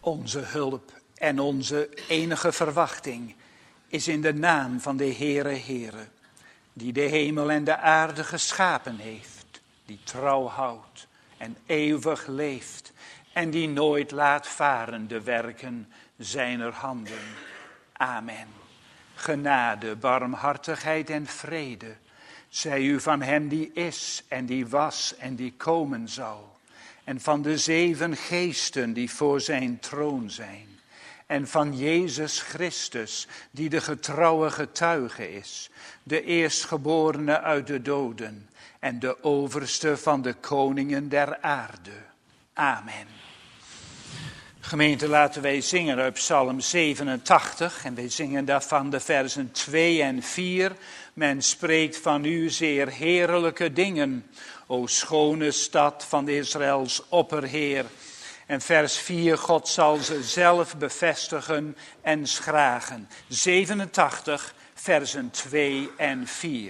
Onze hulp en onze enige verwachting is in de naam van de Heere, die de hemel en de aarde geschapen heeft, die trouw houdt en eeuwig leeft en die nooit laat varen de werken zijner handen. Amen. Genade, barmhartigheid en vrede zij u van hem die is en die was en die komen zal, en van de 7 geesten die voor zijn troon zijn, en van Jezus Christus, die de getrouwe getuige is, de eerstgeborene uit de doden en de overste van de koningen der aarde. Amen. Gemeente, laten wij zingen uit Psalm 87 en wij zingen daarvan de versen 2 en 4. Men spreekt van u zeer heerlijke dingen, o schone stad van Israëls opperheer. En vers 4, God zal ze zelf bevestigen en schragen. 87, versen 2 en 4.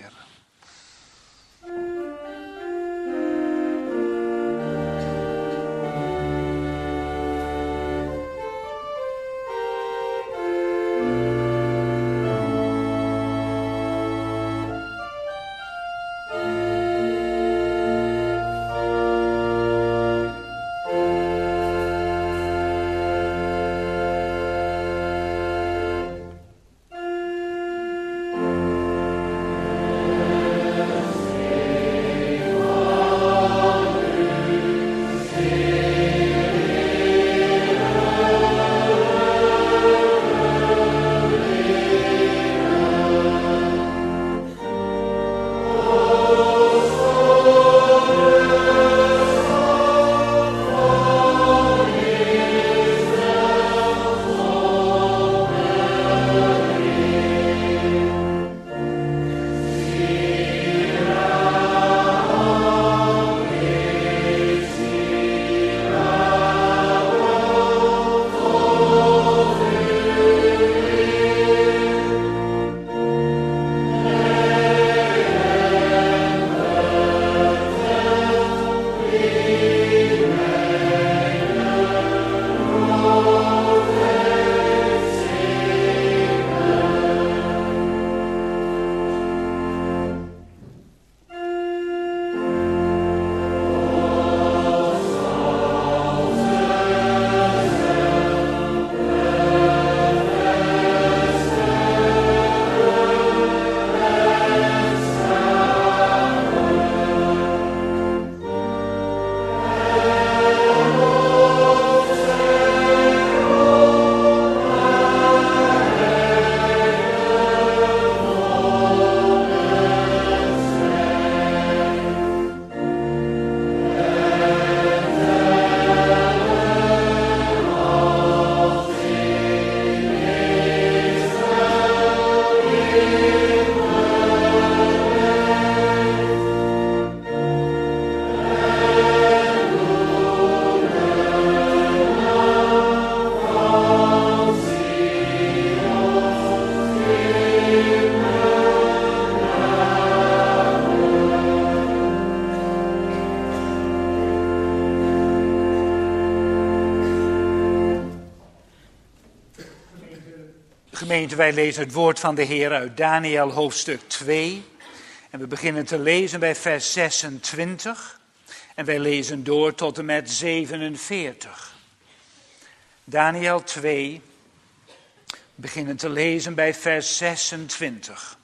Gemeente, wij lezen het woord van de Heer uit Daniël hoofdstuk 2. En we beginnen te lezen bij vers 26. En wij lezen door tot en met 47. Daniël 2, beginnen te lezen bij vers 26.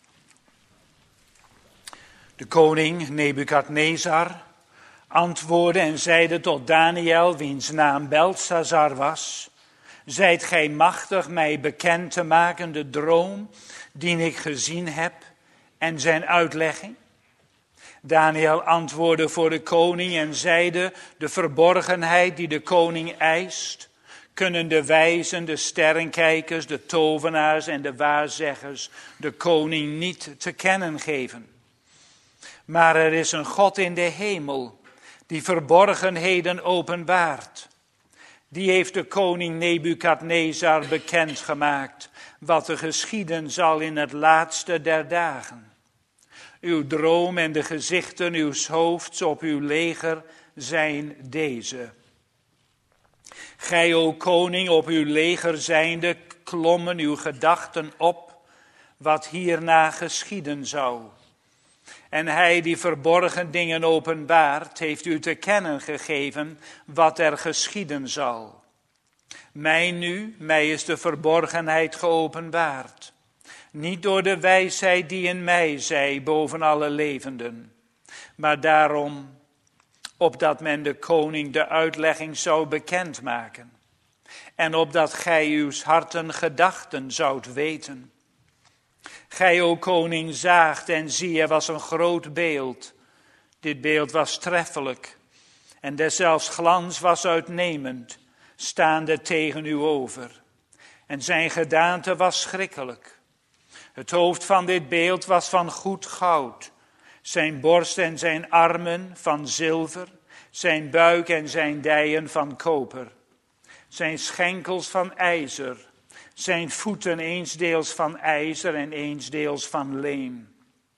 De koning Nebukadnezar antwoordde en zeide tot Daniël, wiens naam Beltsazar was: Zijt gij machtig mij bekend te maken de droom die ik gezien heb en zijn uitlegging? Daniël antwoordde voor de koning en zeide: De verborgenheid die de koning eist, kunnen de wijzen, de sterrenkijkers, de tovenaars en de waarzeggers de koning niet te kennen geven. Maar er is een God in de hemel die verborgenheden openbaart. Die heeft de koning Nebukadnezar bekendgemaakt wat er geschieden zal in het laatste der dagen. Uw droom en de gezichten uws hoofds op uw leger zijn deze. Gij, o koning, op uw leger zijnde, klommen uw gedachten op, wat hierna geschieden zou. En hij die verborgen dingen openbaart, heeft u te kennen gegeven wat er geschieden zal. Mij is de verborgenheid geopenbaard. Niet door de wijsheid die in mij zij boven alle levenden, maar daarom, opdat men de koning de uitlegging zou bekendmaken. En opdat gij uw harten gedachten zoudt weten. Gij, o koning, zaagt en zie, er was een groot beeld. Dit beeld was treffelijk en deszelfs glans was uitnemend, staande tegen u over. En zijn gedaante was schrikkelijk. Het hoofd van dit beeld was van goed goud, zijn borst en zijn armen van zilver, zijn buik en zijn dijen van koper, zijn schenkels van ijzer, zijn voeten eensdeels van ijzer en eensdeels van leem.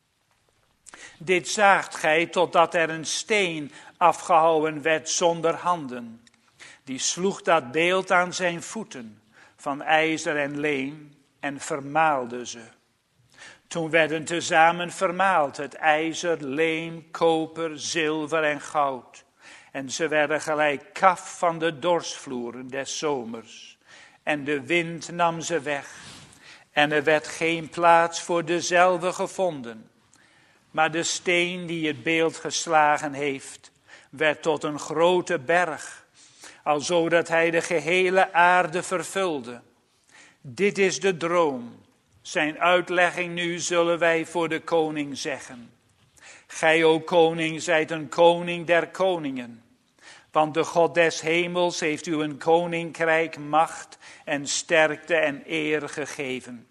Dit zaagt gij totdat er een steen afgehouwen werd zonder handen. Die sloeg dat beeld aan zijn voeten van ijzer en leem en vermaalde ze. Toen werden tezamen vermaald het ijzer, leem, koper, zilver en goud. En ze werden gelijk kaf van de dorsvloeren des zomers. En de wind nam ze weg. En er werd geen plaats voor dezelfde gevonden. Maar de steen die het beeld geslagen heeft, werd tot een grote berg, alzo dat hij de gehele aarde vervulde. Dit is de droom. Zijn uitlegging nu zullen wij voor de koning zeggen. Gij, o koning, zijt een koning der koningen. Want de God des hemels heeft u een koninkrijk, macht en sterkte en eer gegeven.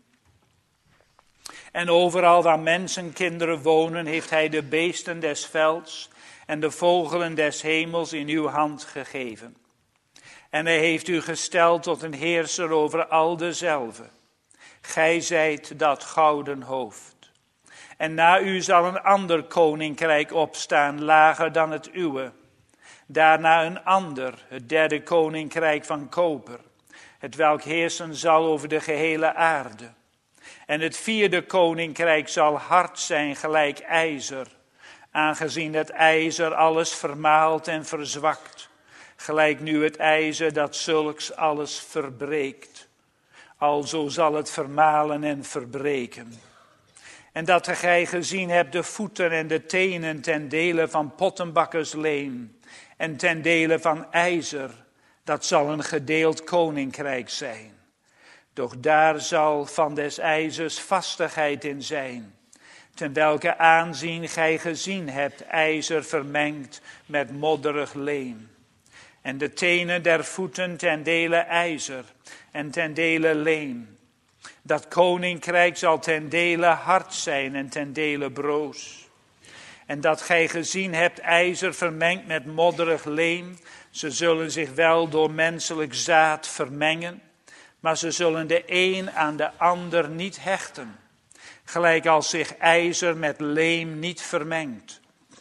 En overal waar mensenkinderen wonen, heeft hij de beesten des velds en de vogelen des hemels in uw hand gegeven. En hij heeft u gesteld tot een heerser over al dezelve. Gij zijt dat gouden hoofd. En na u zal een ander koninkrijk opstaan, lager dan het uwe. Daarna een ander, het derde koninkrijk van koper, het welk heersen zal over de gehele aarde. En het vierde koninkrijk zal hard zijn gelijk ijzer, aangezien het ijzer alles vermaalt en verzwakt, gelijk nu het ijzer dat zulks alles verbreekt. Alzo zal het vermalen en verbreken. En dat gij gezien hebt de voeten en de tenen ten dele van pottenbakkersleem en ten dele van ijzer, dat zal een gedeeld koninkrijk zijn. Doch daar zal van des ijzers vastigheid in zijn, ten welke aanzien gij gezien hebt ijzer vermengd met modderig leem. En de tenen der voeten ten dele ijzer en ten dele leem. Dat koninkrijk zal ten dele hard zijn en ten dele broos. En dat gij gezien hebt ijzer vermengd met modderig leem, ze zullen zich wel door menselijk zaad vermengen, maar ze zullen de een aan de ander niet hechten, gelijk als zich ijzer met leem niet vermengt.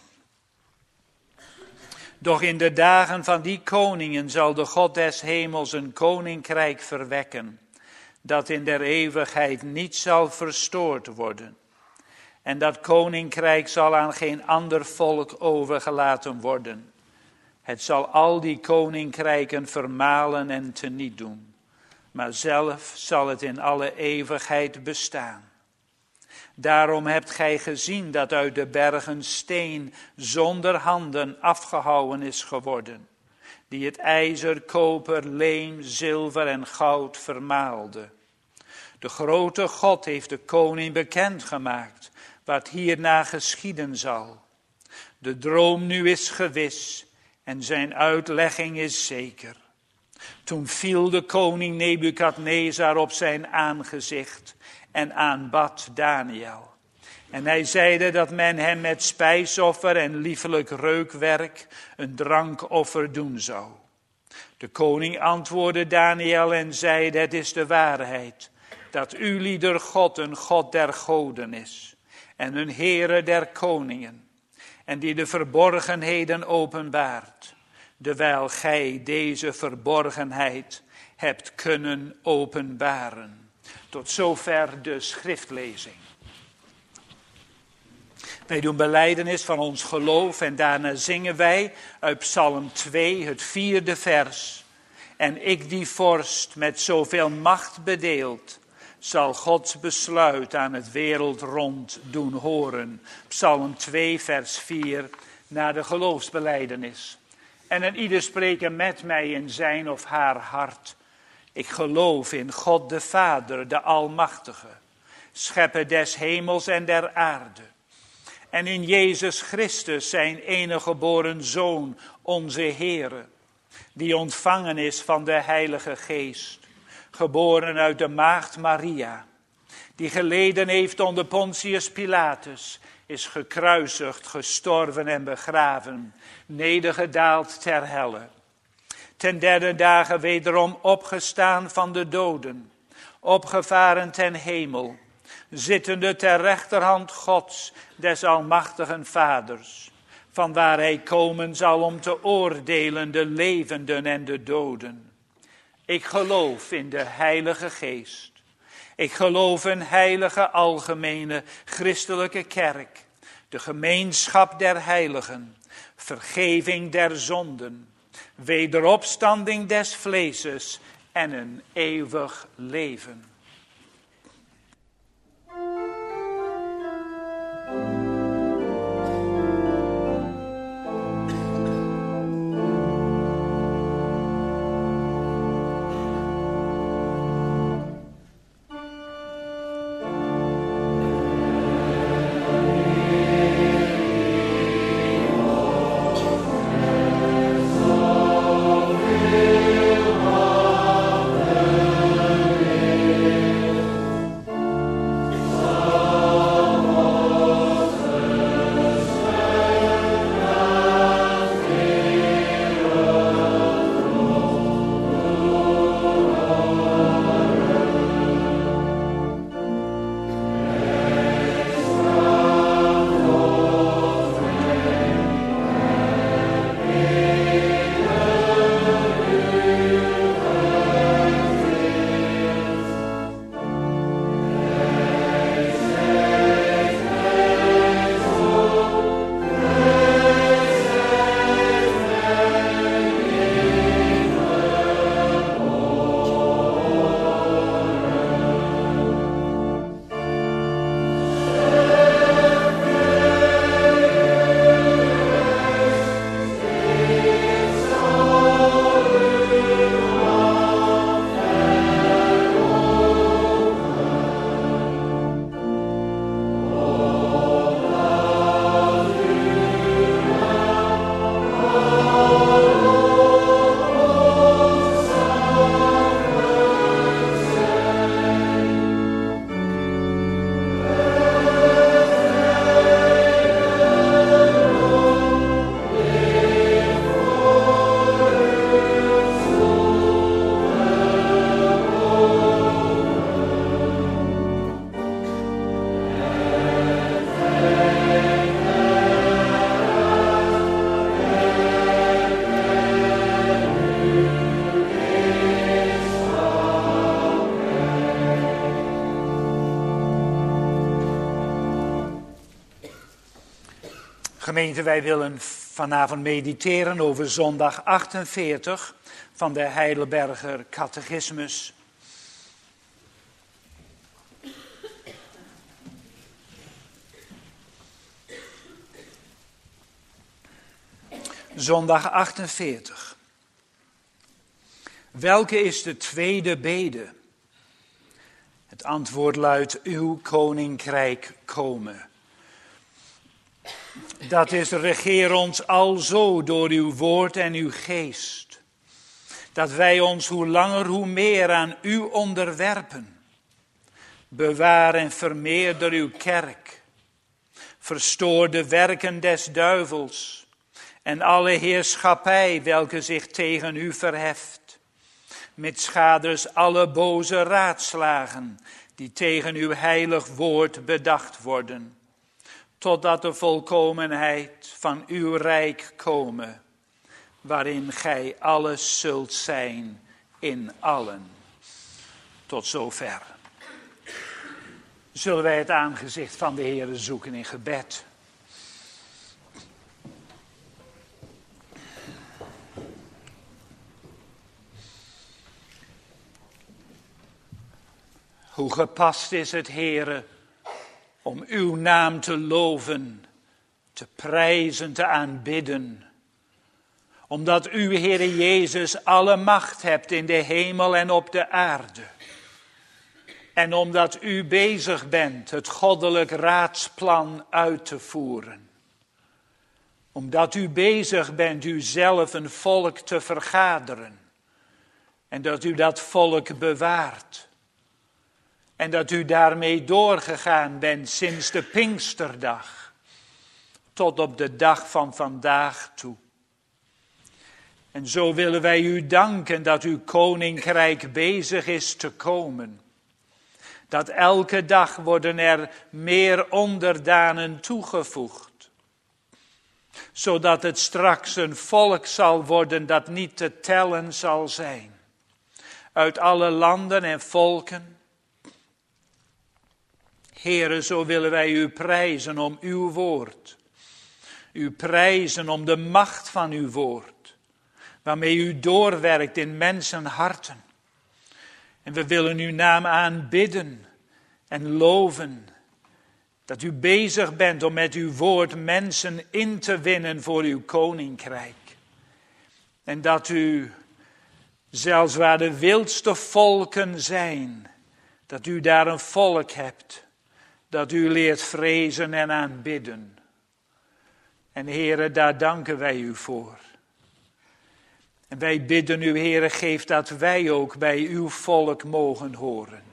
Doch in de dagen van die koningen zal de God des hemels een koninkrijk verwekken, dat in der eeuwigheid niet zal verstoord worden. En dat koninkrijk zal aan geen ander volk overgelaten worden. Het zal al die koninkrijken vermalen en teniet doen, maar zelf zal het in alle eeuwigheid bestaan. Daarom hebt gij gezien dat uit de bergen steen zonder handen afgehouwen is geworden, die het ijzer, koper, leem, zilver en goud vermaalde. De grote God heeft de koning bekendgemaakt wat hierna geschieden zal. De droom nu is gewis en zijn uitlegging is zeker. Toen viel de koning Nebukadnezar op zijn aangezicht en aanbad Daniel. En hij zeide dat men hem met spijsoffer en liefelijk reukwerk een drankoffer doen zou. De koning antwoordde Daniel en zeide: het is de waarheid, dat ulieder God een God der goden is en een Heere der koningen, en die de verborgenheden openbaart. dewijl gij deze verborgenheid hebt kunnen openbaren. Tot zover de schriftlezing. Wij doen belijdenis van ons geloof en daarna zingen wij uit Psalm 2, het 4e vers. En ik die vorst met zoveel macht bedeeld, zal Gods besluit aan het wereldrond doen horen. Psalm 2, vers 4, na de geloofsbelijdenis. En een ieder spreken met mij in zijn of haar hart. Ik geloof in God de Vader, de Almachtige, schepper des hemels en der aarde. En in Jezus Christus, zijn enige geboren Zoon, onze Heere, die ontvangen is van de Heilige Geest, geboren uit de maagd Maria, die geleden heeft onder Pontius Pilatus, is gekruisigd, gestorven en begraven, nedergedaald ter helle. Ten derde dagen wederom opgestaan van de doden, opgevaren ten hemel, zittende ter rechterhand Gods, des almachtigen Vaders, vanwaar hij komen zal om te oordelen de levenden en de doden. Ik geloof in de Heilige Geest. Ik geloof in heilige algemene christelijke kerk, de gemeenschap der heiligen, vergeving der zonden, wederopstanding des vleeses en een eeuwig leven. Gemeente, wij willen vanavond mediteren over zondag 48 van de Heidelberger Catechismus. Zondag 48. Welke is de tweede bede? Het antwoord luidt: uw koninkrijk komen. Dat is: regeer ons alzo door uw woord en uw geest. Dat wij ons hoe langer hoe meer aan u onderwerpen. Bewaar en vermeerder uw kerk. Verstoor de werken des duivels en alle heerschappij welke zich tegen u verheft. Mitschaders alle boze raadslagen die tegen uw heilig woord bedacht worden. Totdat de volkomenheid van uw rijk komen. waarin gij alles zult zijn in allen. Tot zover. Zullen wij het aangezicht van de Heere zoeken in gebed. Hoe gepast is het, Heere, om uw naam te loven, te prijzen, te aanbidden. Omdat u, Heere Jezus, alle macht hebt in de hemel en op de aarde. En omdat u bezig bent het goddelijk raadsplan uit te voeren. Omdat u bezig bent uzelf een volk te vergaderen. En dat u dat volk bewaart. En dat u daarmee doorgegaan bent sinds de Pinksterdag. Tot op de dag van vandaag toe. En zo willen wij u danken dat uw koninkrijk bezig is te komen. Dat elke dag worden er meer onderdanen toegevoegd. Zodat het straks een volk zal worden dat niet te tellen zal zijn. Uit alle landen en volken. Heere, zo willen wij u prijzen om uw woord. U prijzen om de macht van uw woord. Waarmee u doorwerkt in mensenharten. En we willen uw naam aanbidden en loven. Dat u bezig bent om met uw woord mensen in te winnen voor uw koninkrijk. En dat u, zelfs waar de wildste volken zijn, dat u daar een volk hebt. Dat u leert vrezen en aanbidden. En Heere, daar danken wij u voor. En wij bidden u, Heere, geef dat wij ook bij uw volk mogen horen.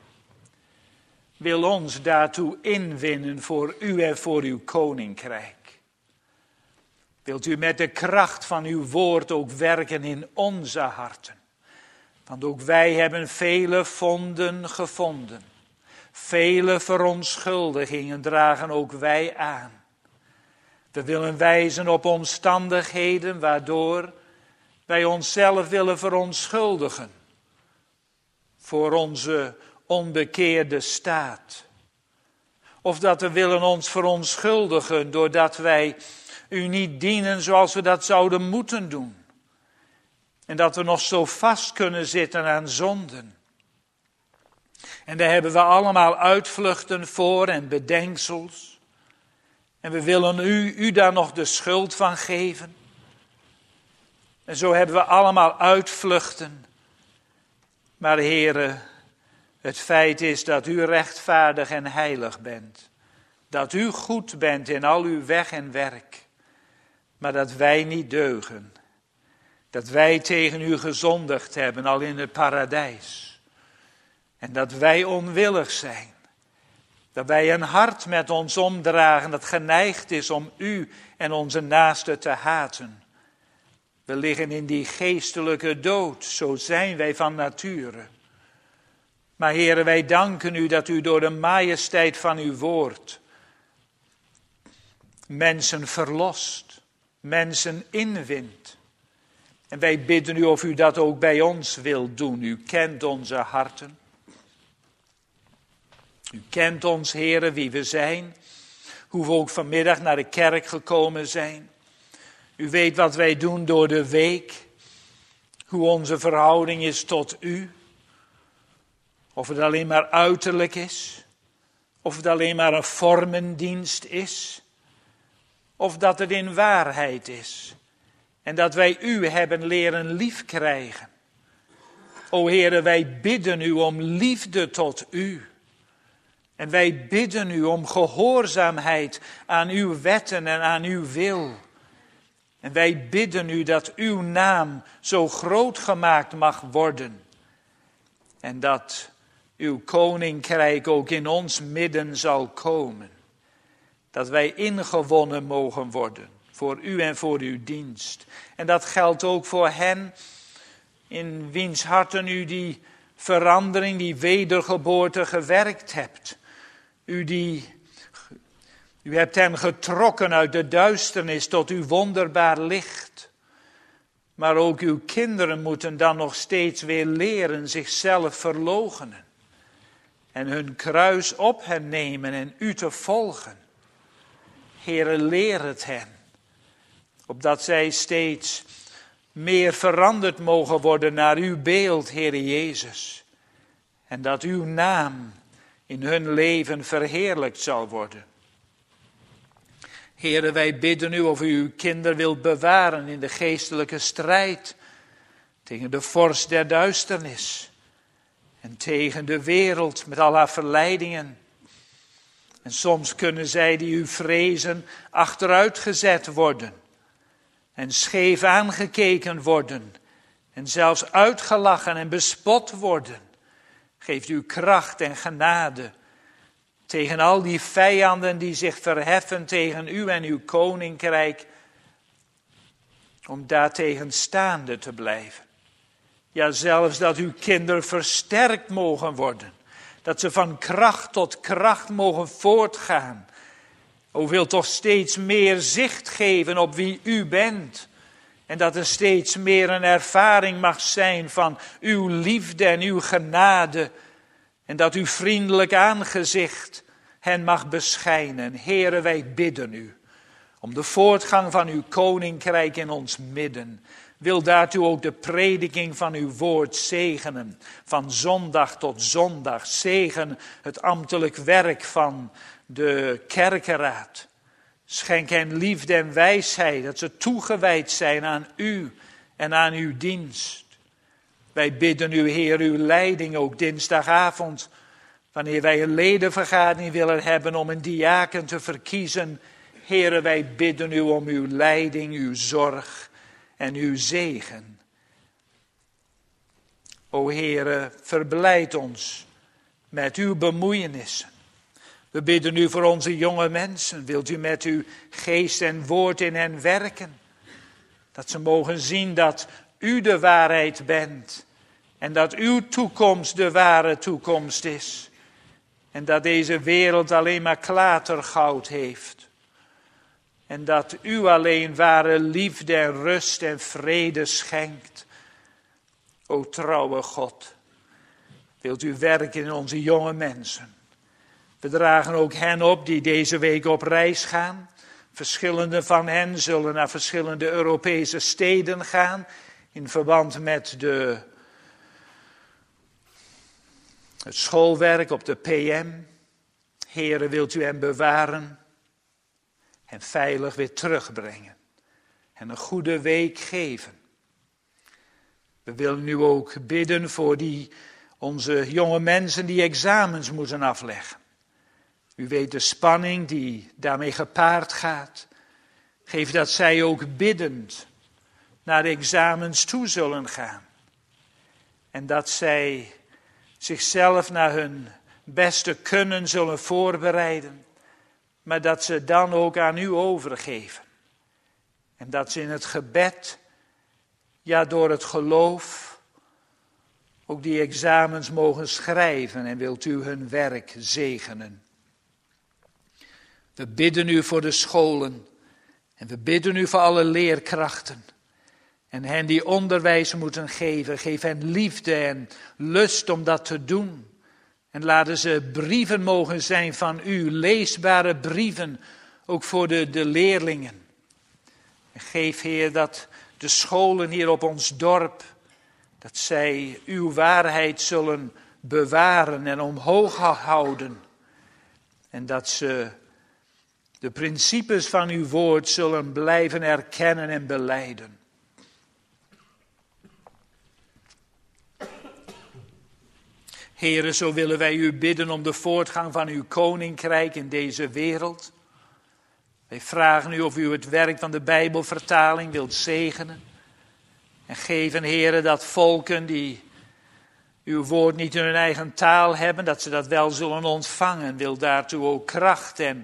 Wil ons daartoe inwinnen voor u en voor uw koninkrijk. Wilt u met de kracht van uw woord ook werken in onze harten. Want ook wij hebben vele vonden gevonden. Vele verontschuldigingen dragen ook wij aan. We willen wijzen op omstandigheden waardoor wij onszelf willen verontschuldigen. Voor onze onbekeerde staat. Of dat we willen ons verontschuldigen doordat wij u niet dienen zoals we dat zouden moeten doen. En dat we nog zo vast kunnen zitten aan zonden. En daar hebben we allemaal uitvluchten voor en bedenksels. En we willen u daar nog de schuld van geven. En zo hebben we allemaal uitvluchten. Maar Heere, het feit is dat u rechtvaardig en heilig bent. Dat u goed bent in al uw weg en werk. Maar dat wij niet deugen. Dat wij tegen u gezondigd hebben al in het paradijs. En dat wij onwillig zijn. Dat wij een hart met ons omdragen dat geneigd is om u en onze naasten te haten. We liggen in die geestelijke dood, zo zijn wij van nature. Maar Heere, wij danken u dat u door de majesteit van uw woord mensen verlost, mensen inwint. En wij bidden u of u dat ook bij ons wilt doen. U kent onze harten. U kent ons, Heere, wie we zijn. Hoe we ook vanmiddag naar de kerk gekomen zijn. U weet wat wij doen door de week. Hoe onze verhouding is tot u. Of het alleen maar uiterlijk is. Of het alleen maar een vormendienst is. Of dat het in waarheid is. En dat wij u hebben leren liefkrijgen. O Heere, wij bidden u om liefde tot u. En wij bidden u om gehoorzaamheid aan uw wetten en aan uw wil. En wij bidden u dat uw naam zo groot gemaakt mag worden. En dat uw koninkrijk ook in ons midden zal komen. Dat wij ingewonnen mogen worden voor u en voor uw dienst. En dat geldt ook voor hen in wiens harten u die verandering, die wedergeboorte gewerkt hebt. U hebt hen getrokken uit de duisternis tot uw wonderbaar licht. Maar ook uw kinderen moeten dan nog steeds weer leren zichzelf verloochenen. En hun kruis op hen nemen en u te volgen. Heere, leer het hen. Opdat zij steeds meer veranderd mogen worden naar uw beeld, Heere Jezus. En dat uw naam in hun leven verheerlijkt zal worden. Heere, wij bidden u of u uw kinderen wilt bewaren in de geestelijke strijd. Tegen de vorst der duisternis. En tegen de wereld met al haar verleidingen. En soms kunnen zij die u vrezen achteruitgezet worden. En scheef aangekeken worden. En zelfs uitgelachen en bespot worden. Geeft u kracht en genade. Tegen al die vijanden die zich verheffen tegen u en uw koninkrijk. Om daartegen staande te blijven. Ja, zelfs dat uw kinderen versterkt mogen worden. Dat ze van kracht tot kracht mogen voortgaan. O, wil toch steeds meer zicht geven op wie u bent. En dat er steeds meer een ervaring mag zijn van uw liefde en uw genade. En dat uw vriendelijk aangezicht hen mag beschijnen. Heere, wij bidden u om de voortgang van uw koninkrijk in ons midden. Wil daartoe ook de prediking van uw woord zegenen. Van zondag tot zondag. Zegen het ambtelijk werk van de kerkenraad. Schenk hen liefde en wijsheid. Dat ze toegewijd zijn aan u en aan uw dienst. Wij bidden u, Heer, uw leiding ook dinsdagavond. Wanneer wij een ledenvergadering willen hebben om een diaken te verkiezen. Heere, wij bidden u om uw leiding, uw zorg en uw zegen. O Heere, verblijd ons met uw bemoeienissen. We bidden u voor onze jonge mensen. Wilt u met uw geest en woord in hen werken? Dat ze mogen zien dat u de waarheid bent. En dat uw toekomst de ware toekomst is. En dat deze wereld alleen maar klatergoud heeft. En dat u alleen ware liefde en rust en vrede schenkt. O trouwe God, wilt u werken in onze jonge mensen. We dragen ook hen op die deze week op reis gaan. Verschillende van hen zullen naar verschillende Europese steden gaan. In verband met het schoolwerk op de PM. Heere, wilt u hen bewaren. En veilig weer terugbrengen. En een goede week geven. We willen nu ook bidden voor onze jonge mensen die examens moeten afleggen. U weet de spanning die daarmee gepaard gaat. Geef dat zij ook biddend naar de examens toe zullen gaan. En dat zij zichzelf naar hun beste kunnen zullen voorbereiden. Maar dat ze dan ook aan u overgeven. En dat ze in het gebed, ja door het geloof, ook die examens mogen schrijven. En wilt u hun werk zegenen. We bidden u voor de scholen. En we bidden u voor alle leerkrachten. En hen die onderwijs moeten geven. Geef hen liefde en lust om dat te doen. En laten ze brieven mogen zijn van u. Leesbare brieven. Ook voor de leerlingen. En geef, Heer, dat de scholen hier op ons dorp. Dat zij uw waarheid zullen bewaren en omhoog houden. En dat ze de principes van uw woord zullen blijven erkennen en belijden. Heere, zo willen wij u bidden om de voortgang van uw koninkrijk in deze wereld. Wij vragen u of u het werk van de Bijbelvertaling wilt zegenen. En geven, Heere, dat volken die uw woord niet in hun eigen taal hebben, dat ze dat wel zullen ontvangen. Wil daartoe ook kracht en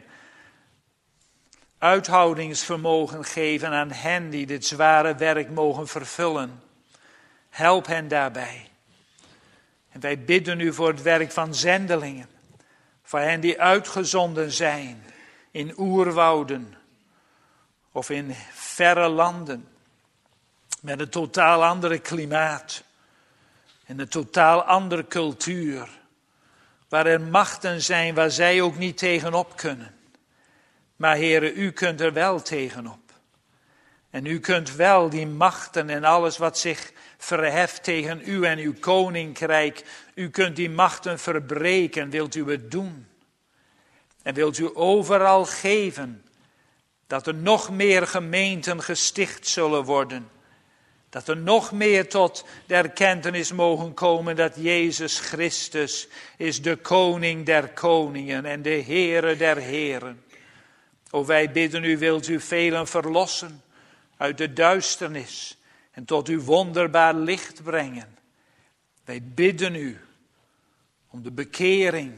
uithoudingsvermogen geven aan hen die dit zware werk mogen vervullen. Help hen daarbij. En wij bidden u voor het werk van zendelingen. Voor hen die uitgezonden zijn in oerwouden of in verre landen. met een totaal andere klimaat en een totaal andere cultuur, waar er machten zijn waar zij ook niet tegenop kunnen. Maar Heere, u kunt er wel tegenop. En u kunt wel die machten en alles wat zich verheft tegen u en uw koninkrijk, u kunt die machten verbreken. Wilt u het doen? En wilt u overal geven dat er nog meer gemeenten gesticht zullen worden. Dat er nog meer tot de erkentenis mogen komen dat Jezus Christus is de koning der koningen en de Heere der heren. O, wij bidden u, wilt u velen verlossen uit de duisternis en tot uw wonderbaar licht brengen. Wij bidden u om de bekering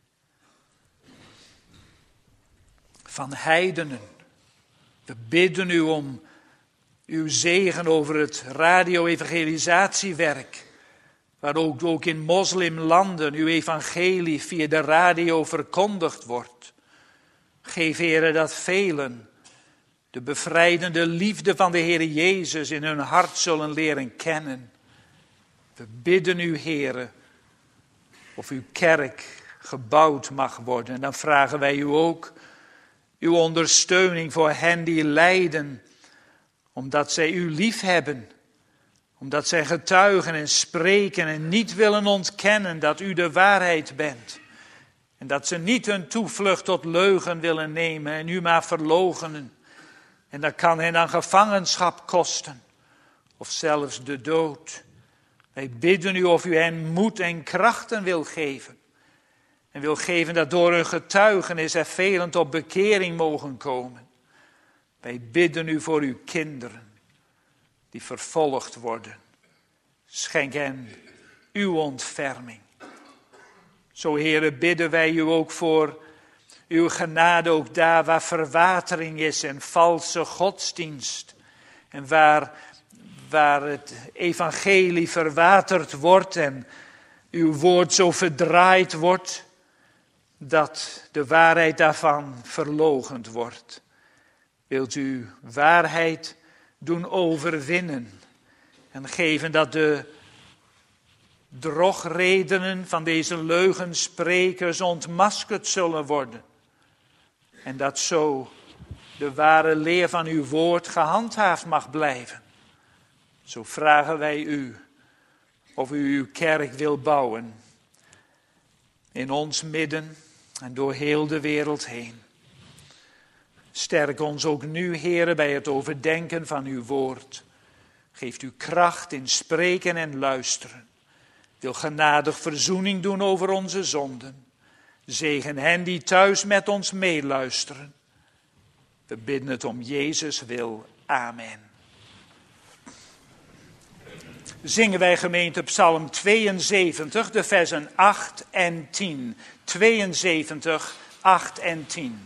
van heidenen. We bidden u om uw zegen over het radio-evangelisatiewerk, waar ook in moslimlanden uw evangelie via de radio verkondigd wordt. Geef, Heere, dat velen de bevrijdende liefde van de Heer Jezus in hun hart zullen leren kennen. We bidden u, Heere, of uw kerk gebouwd mag worden. En dan vragen wij u ook uw ondersteuning voor hen die lijden, omdat zij u lief hebben, omdat zij getuigen en spreken en niet willen ontkennen dat u de waarheid bent. En dat ze niet hun toevlucht tot leugen willen nemen en u maar verloochenen. En dat kan hen dan gevangenschap kosten, of zelfs de dood. Wij bidden u of u hen moed en krachten wil geven. En wil geven dat door hun getuigenis er velen tot bekering mogen komen. Wij bidden u voor uw kinderen die vervolgd worden. Schenk hen uw ontferming. Zo, Heere, bidden wij u ook voor uw genade, ook daar waar verwatering is en valse godsdienst. En waar het evangelie verwaterd wordt en uw woord zo verdraaid wordt, dat de waarheid daarvan verloochend wordt. Wilt u waarheid doen overwinnen en geven dat de drogredenen van deze leugensprekers ontmaskerd zullen worden. En dat zo de ware leer van uw woord gehandhaafd mag blijven. Zo vragen wij u of u uw kerk wil bouwen. In ons midden en door heel de wereld heen. Sterk ons ook nu, Heere, bij het overdenken van uw woord. Geeft u kracht in spreken en luisteren. Wil genadig verzoening doen over onze zonden. Zegen hen die thuis met ons meeluisteren. We bidden het om Jezus wil. Amen. Zingen wij, gemeente, Psalm 72, de versen 8 en 10. 72, 8 en 10.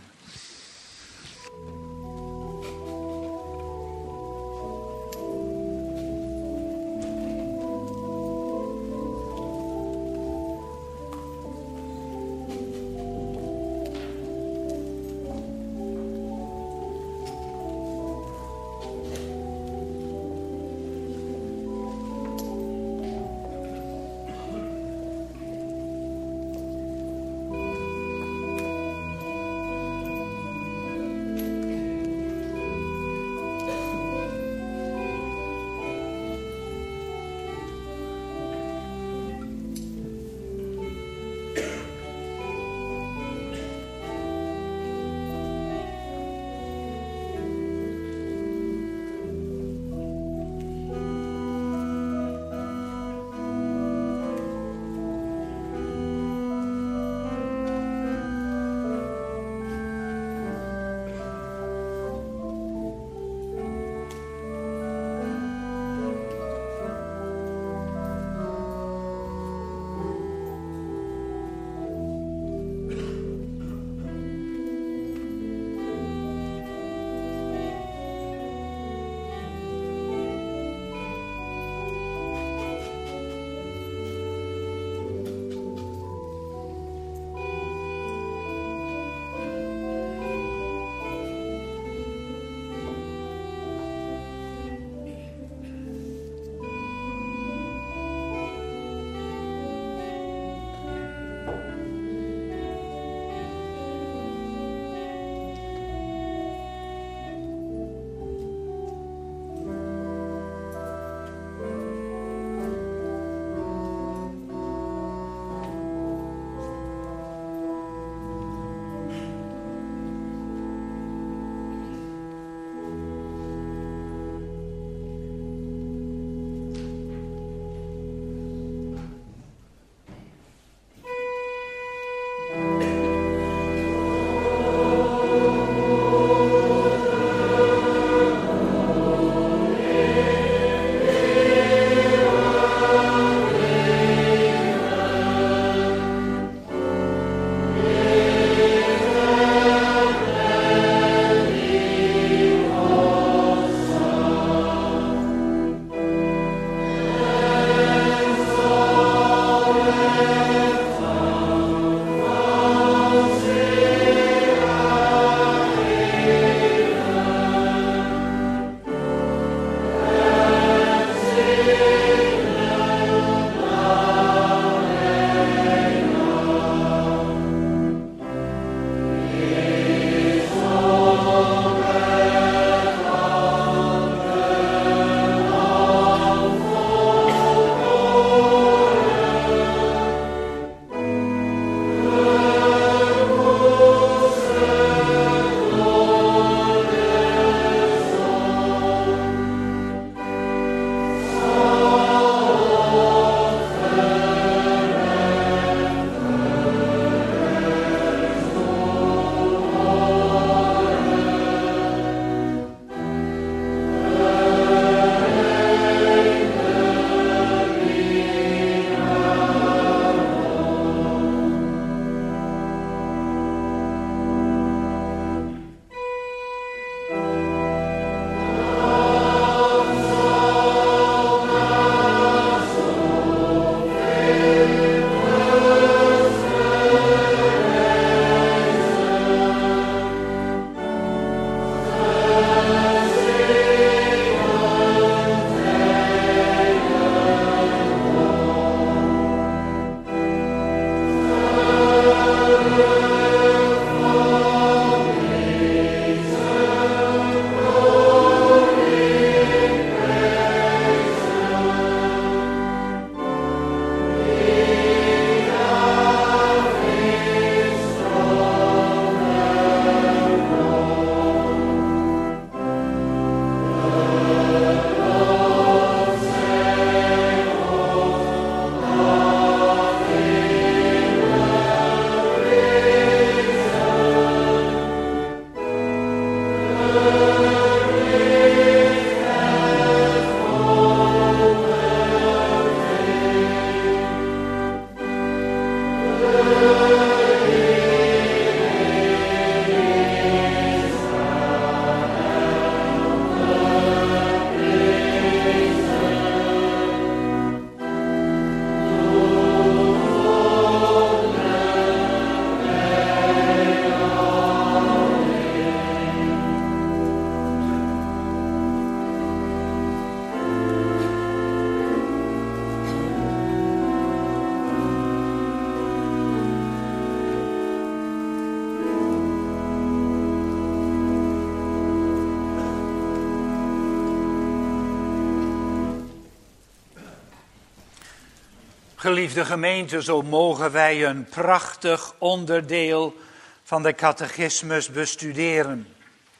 Geliefde gemeente, zo mogen wij een prachtig onderdeel van de catechismus bestuderen.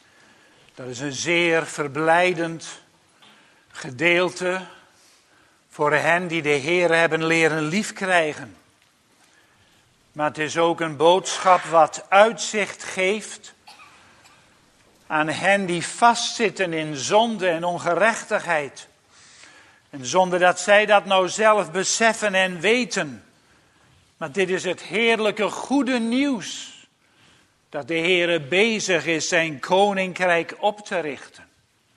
Dat is een zeer verblijdend gedeelte voor hen die de Heer hebben leren liefkrijgen. Maar het is ook een boodschap wat uitzicht geeft aan hen die vastzitten in zonde en ongerechtigheid. En zonder dat zij dat nou zelf beseffen en weten. Maar dit is het heerlijke goede nieuws. Dat de Heere bezig is zijn koninkrijk op te richten.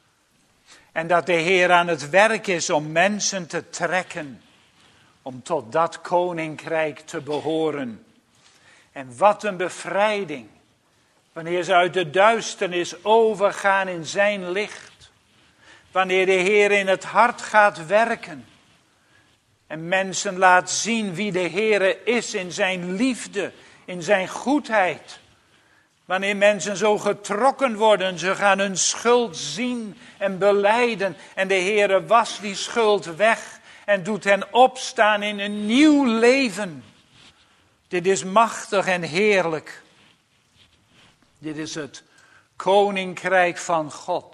En dat de Heer aan het werk is om mensen te trekken. Om tot dat koninkrijk te behoren. En wat een bevrijding. Wanneer ze uit de duisternis overgaan in zijn licht. Wanneer de Heer in het hart gaat werken. En mensen laat zien wie de Heer is in zijn liefde, in zijn goedheid. Wanneer mensen zo getrokken worden, ze gaan hun schuld zien en belijden. En de Heer wast die schuld weg en doet hen opstaan in een nieuw leven. Dit is machtig en heerlijk. Dit is het koninkrijk van God.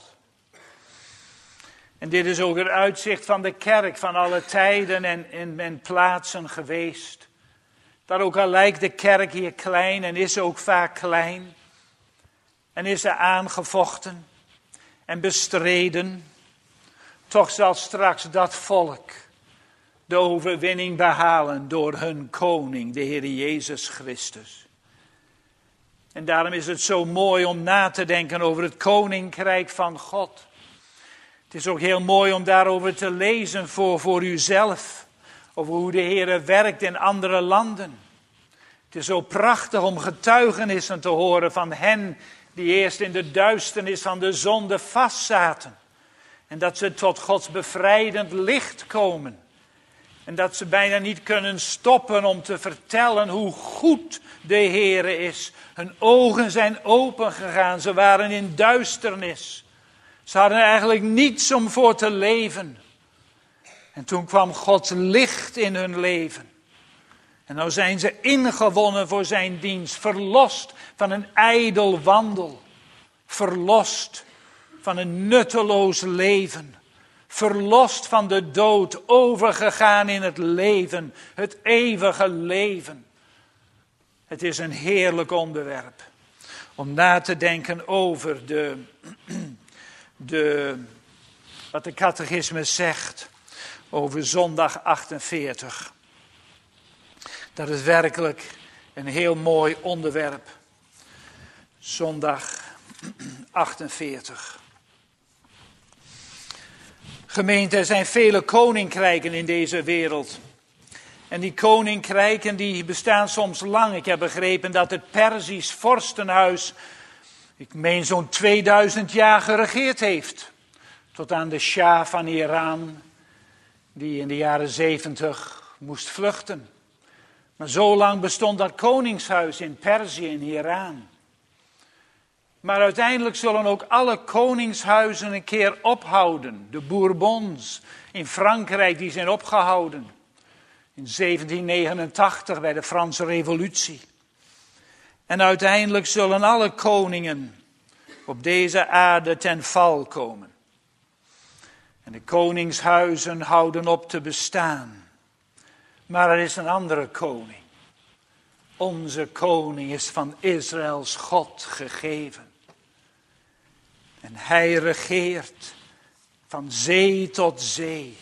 En dit is ook het uitzicht van de kerk van alle tijden en plaatsen geweest. Dat ook al lijkt de kerk hier klein en is ook vaak klein. En is er aangevochten en bestreden. Toch zal straks dat volk de overwinning behalen door hun koning, de Heer Jezus Christus. En daarom is het zo mooi om na te denken over het koninkrijk van God. Het is ook heel mooi om daarover te lezen voor uzelf. Over hoe de Heer werkt in andere landen. Het is zo prachtig om getuigenissen te horen van hen die eerst in de duisternis van de zonde vastzaten. En dat ze tot Gods bevrijdend licht komen. En dat ze bijna niet kunnen stoppen om te vertellen hoe goed de Heere is. Hun ogen zijn open gegaan. Ze waren in duisternis. Ze hadden eigenlijk niets om voor te leven. En toen kwam Gods licht in hun leven. En nou zijn ze ingewonnen voor zijn dienst. Verlost van een ijdel wandel. Verlost van een nutteloos leven. Verlost van de dood, overgegaan in het leven, het eeuwige leven. Het is een heerlijk onderwerp om na te denken over wat de catechismus zegt over zondag 48. Dat is werkelijk een heel mooi onderwerp. Zondag 48. Gemeente, er zijn vele koninkrijken in deze wereld. En die koninkrijken die bestaan soms lang. Ik heb begrepen dat het Perzisch vorstenhuis, ik meen zo'n 2000 jaar geregeerd heeft. Tot aan de Shah van Iran, die in de jaren 70 moest vluchten. Maar zo lang bestond dat koningshuis in Perzië, in Iran. Maar uiteindelijk zullen ook alle koningshuizen een keer ophouden. De Bourbons in Frankrijk, die zijn opgehouden. In 1789 bij de Franse Revolutie. En uiteindelijk zullen alle koningen op deze aarde ten val komen. En de koningshuizen houden op te bestaan. Maar er is een andere koning. Onze koning is van Israëls God gegeven. En hij regeert van zee tot zee.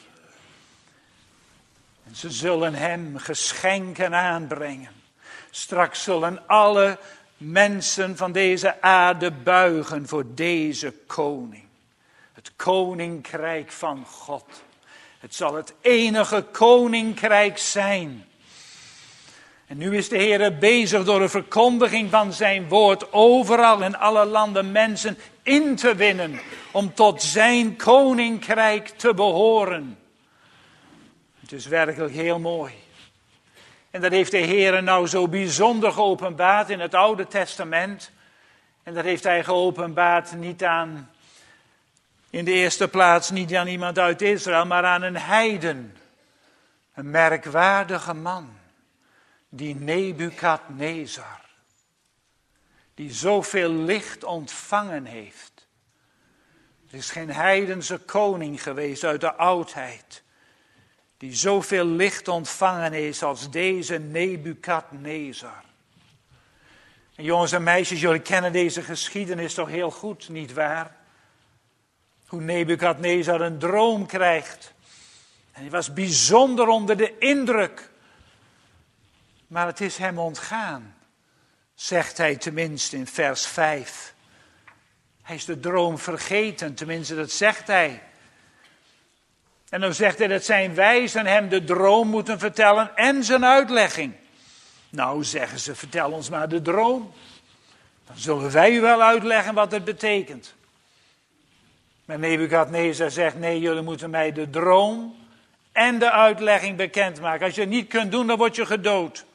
En ze zullen hem geschenken aanbrengen. Straks zullen alle mensen van deze aarde buigen voor deze koning. Het koninkrijk van God. Het zal het enige koninkrijk zijn. En nu is de Heer bezig door de verkondiging van zijn woord overal in alle landen mensen in te winnen. Om tot zijn koninkrijk te behoren. Het is werkelijk heel mooi. En dat heeft de Heer nou zo bijzonder geopenbaard in het Oude Testament. En dat heeft hij geopenbaard niet aan, in de eerste plaats niet aan iemand uit Israël, maar aan een heiden. Een merkwaardige man. Die Nebukadnezar, die zoveel licht ontvangen heeft. Er is geen heidense koning geweest uit de oudheid, die zoveel licht ontvangen heeft als deze Nebukadnezar. En jongens en meisjes, jullie kennen deze geschiedenis toch heel goed, niet waar? Hoe Nebukadnezar een droom krijgt. En hij was bijzonder onder de indruk. Maar het is hem ontgaan, zegt hij tenminste in vers 5. Hij is de droom vergeten, tenminste dat zegt hij. En dan zegt hij dat zijn wijzen hem de droom moeten vertellen en zijn uitlegging. Nou, zeggen ze, vertel ons maar de droom. Dan zullen wij u wel uitleggen wat het betekent. Maar Nebukadnezar zegt, nee, jullie moeten mij de droom en de uitlegging bekendmaken. Als je het niet kunt doen, dan word je gedood.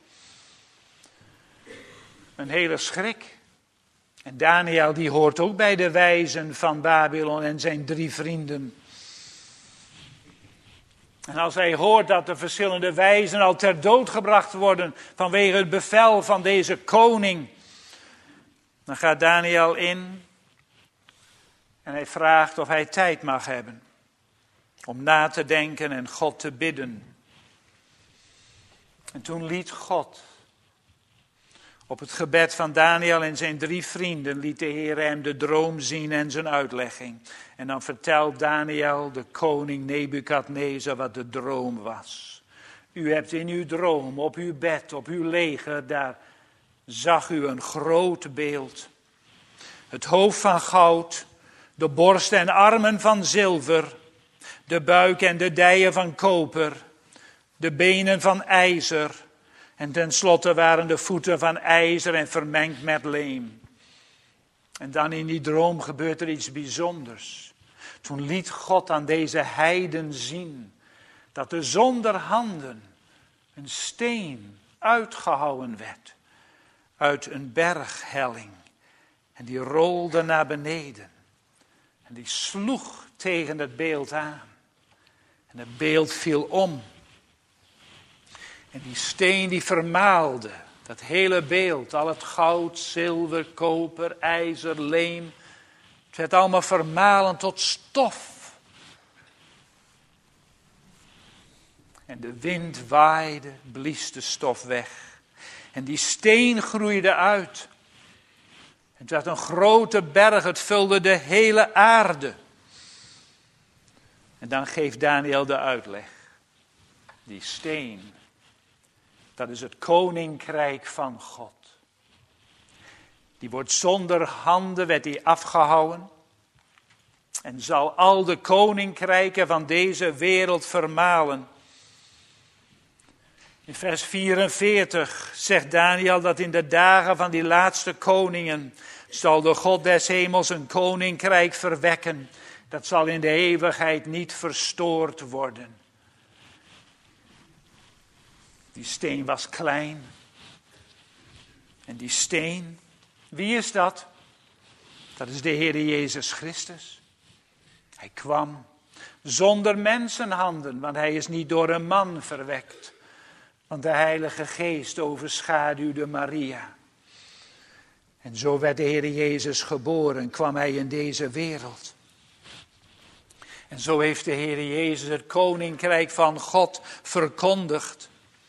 Een hele schrik. En Daniel die hoort ook bij de wijzen van Babylon en zijn 3 vrienden. En als hij hoort dat de verschillende wijzen al ter dood gebracht worden vanwege het bevel van deze koning, dan gaat Daniel in en hij vraagt of hij tijd mag hebben om na te denken en God te bidden. En toen liet God op het gebed van Daniel en zijn 3 vrienden liet de Heer hem de droom zien en zijn uitlegging. En dan vertelt Daniel de koning Nebukadnezar wat de droom was. U hebt in uw droom, op uw bed, op uw leger, daar zag u een groot beeld. Het hoofd van goud, de borst en armen van zilver, de buik en de dijen van koper, de benen van ijzer. En tenslotte waren de voeten van ijzer en vermengd met leem. En dan in die droom gebeurt er iets bijzonders. Toen liet God aan deze heiden zien dat er zonder handen een steen uitgehouwen werd uit een berghelling. En die rolde naar beneden. En die sloeg tegen het beeld aan. En het beeld viel om. En die steen die vermaalde dat hele beeld, al het goud, zilver, koper, ijzer, leem. Het werd allemaal vermalen tot stof. En de wind waaide, blies de stof weg. En die steen groeide uit. Het werd een grote berg, het vulde de hele aarde. En dan geeft Daniel de uitleg. Die steen, dat is het koninkrijk van God. Die wordt zonder handen, werd die afgehouwen. En zal al de koninkrijken van deze wereld vermalen. In vers 44 zegt Daniel dat in de dagen van die laatste koningen zal de God des hemels een koninkrijk verwekken. Dat zal in de eeuwigheid niet verstoord worden. Die steen was klein. En die steen, wie is dat? Dat is de Heer Jezus Christus. Hij kwam zonder mensenhanden, want hij is niet door een man verwekt. Want de Heilige Geest overschaduwde Maria. En zo werd de Heer Jezus geboren, kwam hij in deze wereld. En zo heeft de Heer Jezus het koninkrijk van God verkondigd.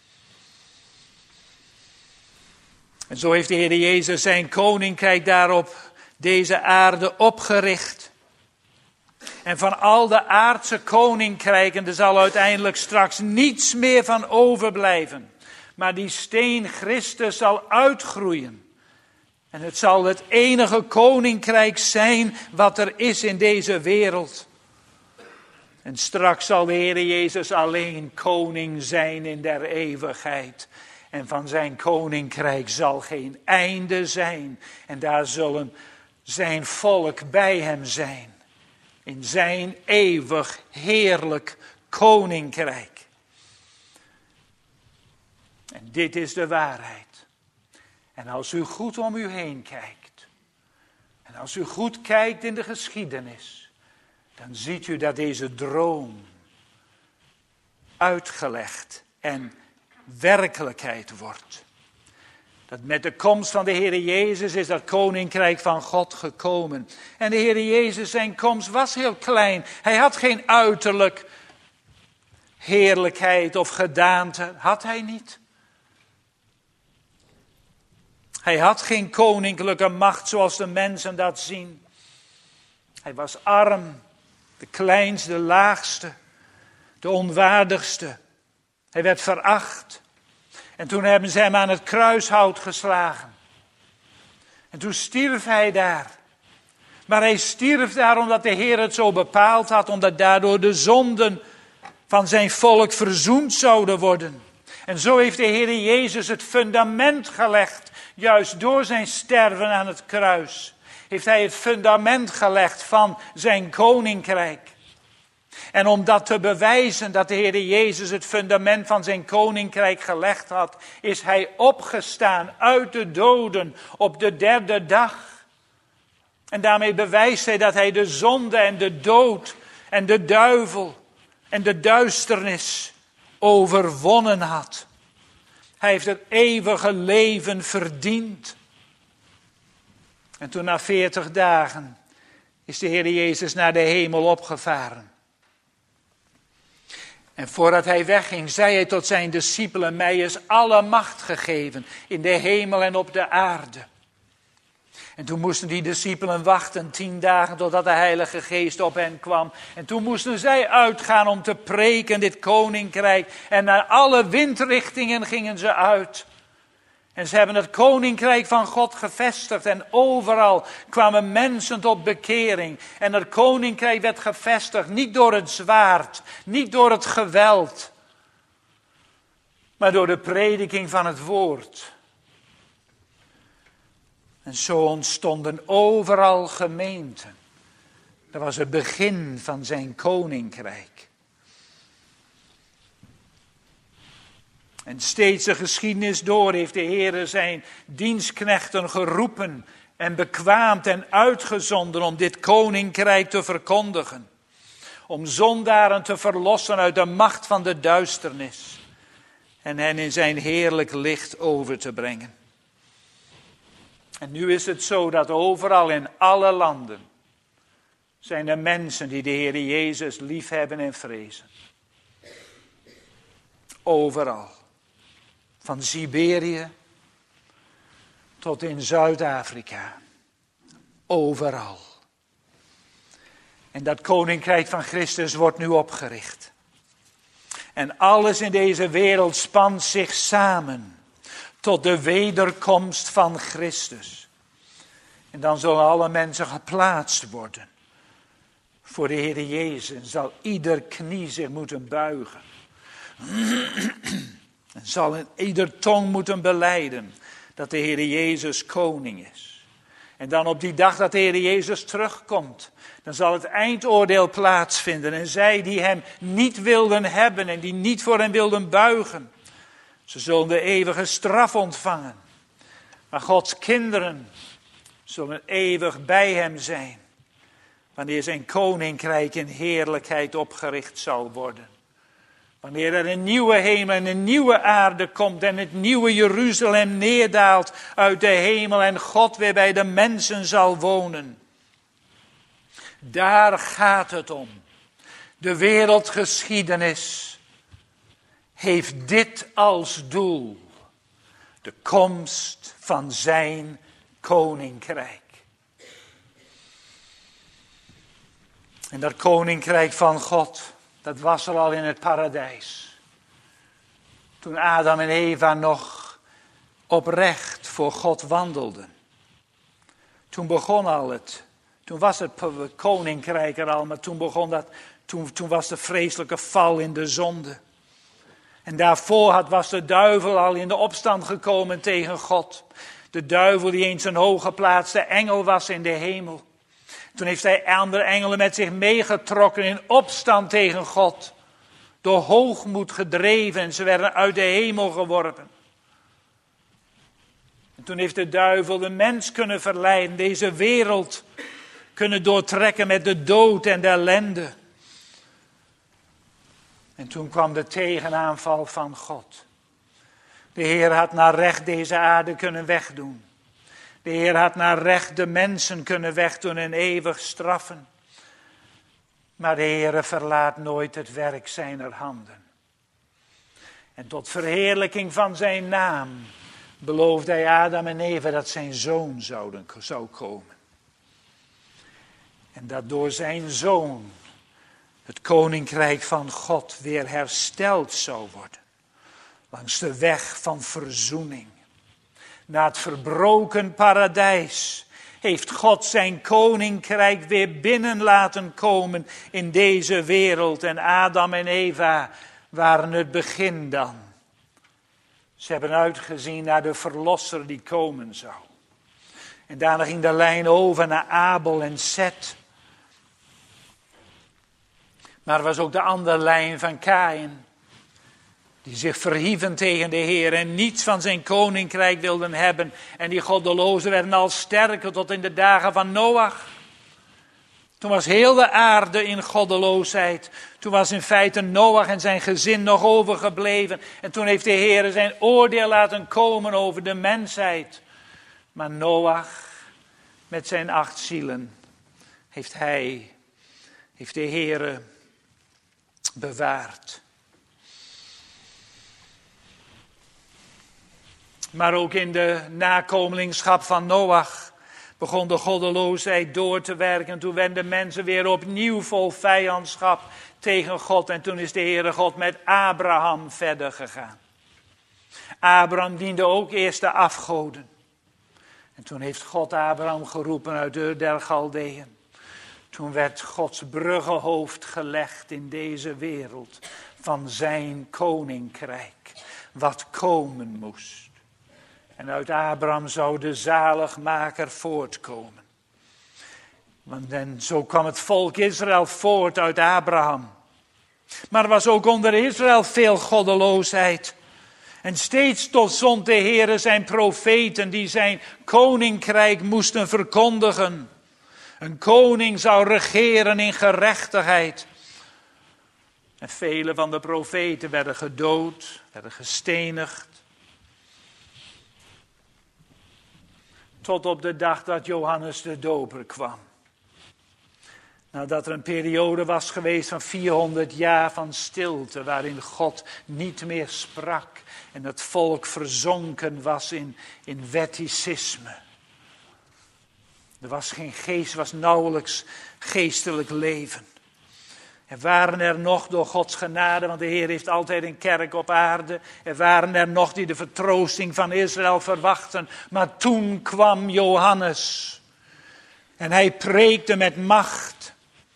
En zo heeft de Heer Jezus zijn koninkrijk daarop deze aarde opgericht. En van al de aardse koninkrijken, er zal uiteindelijk straks niets meer van overblijven. Maar die steen Christus zal uitgroeien. En het zal het enige koninkrijk zijn wat er is in deze wereld. En straks zal de Heer Jezus alleen koning zijn in der eeuwigheid. En van zijn koninkrijk zal geen einde zijn. En daar zullen zijn volk bij hem zijn. In zijn eeuwig heerlijk koninkrijk. En dit is de waarheid. En als u goed om u heen kijkt. En als u goed kijkt in de geschiedenis. Dan ziet u dat deze droom uitgelegd en werkelijkheid wordt. Dat met de komst van de Heer Jezus is dat koninkrijk van God gekomen. En de Heer Jezus, zijn komst was heel klein. Hij had geen uiterlijk heerlijkheid of gedaante. Had hij niet. Hij had geen koninklijke macht zoals de mensen dat zien. Hij was arm, de kleinste, de laagste, de onwaardigste. Hij werd veracht. En toen hebben ze hem aan het kruishout geslagen. En toen stierf hij daar. Maar hij stierf daar omdat de Heer het zo bepaald had. Omdat daardoor de zonden van zijn volk verzoend zouden worden. En zo heeft de Heer Jezus het fundament gelegd. Juist door zijn sterven aan het kruis. Heeft hij het fundament gelegd van zijn koninkrijk. En om dat te bewijzen dat de Heer Jezus het fundament van zijn koninkrijk gelegd had, is hij opgestaan uit de doden op de derde dag. En daarmee bewijst hij dat hij de zonde en de dood en de duivel en de duisternis overwonnen had. Hij heeft het eeuwige leven verdiend. En toen na 40 dagen is de Heer Jezus naar de hemel opgevaren. En voordat hij wegging, zei hij tot zijn discipelen, mij is alle macht gegeven in de hemel en op de aarde. En toen moesten die discipelen wachten 10 dagen totdat de Heilige Geest op hen kwam. En toen moesten zij uitgaan om te preken dit koninkrijk. En naar alle windrichtingen gingen ze uit. En ze hebben het koninkrijk van God gevestigd. En overal kwamen mensen tot bekering. En het koninkrijk werd gevestigd niet door het zwaard, niet door het geweld. Maar door de prediking van het woord. En zo ontstonden overal gemeenten. Dat was het begin van zijn koninkrijk. En steeds de geschiedenis door heeft de Heer zijn dienstknechten geroepen en bekwaamd en uitgezonden om dit koninkrijk te verkondigen. Om zondaren te verlossen uit de macht van de duisternis en hen in zijn heerlijk licht over te brengen. En nu is het zo dat overal in alle landen zijn er mensen die de Heer Jezus liefhebben en vrezen. Overal. Van Siberië tot in Zuid-Afrika. Overal. En dat koninkrijk van Christus wordt nu opgericht. En alles in deze wereld spant zich samen tot de wederkomst van Christus. En dan zullen alle mensen geplaatst worden voor de Heer Jezus. En zal ieder knie zich moeten buigen. En zal ieder tong moeten belijden dat de Heer Jezus koning is. En dan op die dag dat de Heer Jezus terugkomt, dan zal het eindoordeel plaatsvinden. En zij die hem niet wilden hebben en die niet voor hem wilden buigen, ze zullen de eeuwige straf ontvangen. Maar Gods kinderen zullen eeuwig bij hem zijn, wanneer zijn koninkrijk in heerlijkheid opgericht zal worden. Wanneer er een nieuwe hemel en een nieuwe aarde komt en het nieuwe Jeruzalem neerdaalt uit de hemel en God weer bij de mensen zal wonen. Daar gaat het om. De wereldgeschiedenis heeft dit als doel. De komst van zijn koninkrijk. En dat koninkrijk van God, dat was er al in het paradijs. Toen Adam en Eva nog oprecht voor God wandelden. Toen begon al het. Toen was het koninkrijk er al, maar toen was de vreselijke val in de zonde. En daarvoor was de duivel al in de opstand gekomen tegen God. De duivel die eens een hooggeplaatste engel was in de hemel. Toen heeft hij andere engelen met zich meegetrokken in opstand tegen God. Door hoogmoed gedreven en ze werden uit de hemel geworpen. En toen heeft de duivel de mens kunnen verleiden, deze wereld kunnen doortrekken met de dood en de ellende. En toen kwam de tegenaanval van God. De Heer had naar recht deze aarde kunnen wegdoen. De Heer had naar recht de mensen kunnen wegdoen en eeuwig straffen. Maar de Heer verlaat nooit het werk zijner handen. En tot verheerlijking van zijn naam beloofde hij Adam en Eva dat zijn zoon zou komen. En dat door zijn zoon het koninkrijk van God weer hersteld zou worden. Langs de weg van verzoening. Na het verbroken paradijs heeft God zijn koninkrijk weer binnen laten komen in deze wereld. En Adam en Eva waren het begin dan. Ze hebben uitgezien naar de verlosser die komen zou. En daarna ging de lijn over naar Abel en Set. Maar er was ook de andere lijn van Kaïn. Die zich verhieven tegen de Heer en niets van zijn koninkrijk wilden hebben. En die goddelozen werden al sterker tot in de dagen van Noach. Toen was heel de aarde in goddeloosheid. Toen was in feite Noach en zijn gezin nog overgebleven. En toen heeft de Heer zijn oordeel laten komen over de mensheid. Maar Noach met zijn 8 zielen heeft de Heer bewaard. Maar ook in de nakomelingschap van Noach begon de goddeloosheid door te werken. Toen werden de mensen weer opnieuw vol vijandschap tegen God. En toen is de Heere God met Abraham verder gegaan. Abraham diende ook eerst de afgoden. En toen heeft God Abraham geroepen uit Ur der Galdeeën. Toen werd Gods bruggenhoofd gelegd in deze wereld van zijn koninkrijk. Wat komen moest. En uit Abraham zou de zaligmaker voortkomen. En zo kwam het volk Israël voort uit Abraham. Maar er was ook onder Israël veel goddeloosheid. En steeds zond de Heere zijn profeten die zijn koninkrijk moesten verkondigen. Een koning zou regeren in gerechtigheid. En vele van de profeten werden gedood, werden gestenigd. Tot op de dag dat Johannes de Doper kwam. Nadat er een periode was geweest van 400 jaar van stilte, waarin God niet meer sprak en het volk verzonken was in wetticisme. Er was geen geest, er was nauwelijks geestelijk leven. Er waren er nog door Gods genade, want de Heer heeft altijd een kerk op aarde. Er waren er nog die de vertroosting van Israël verwachten. Maar toen kwam Johannes. En hij preekte met macht.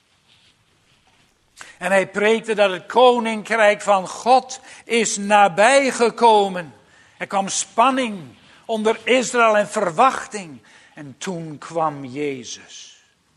En hij preekte dat het koninkrijk van God is nabijgekomen. Er kwam spanning onder Israël en verwachting. En toen kwam Jezus.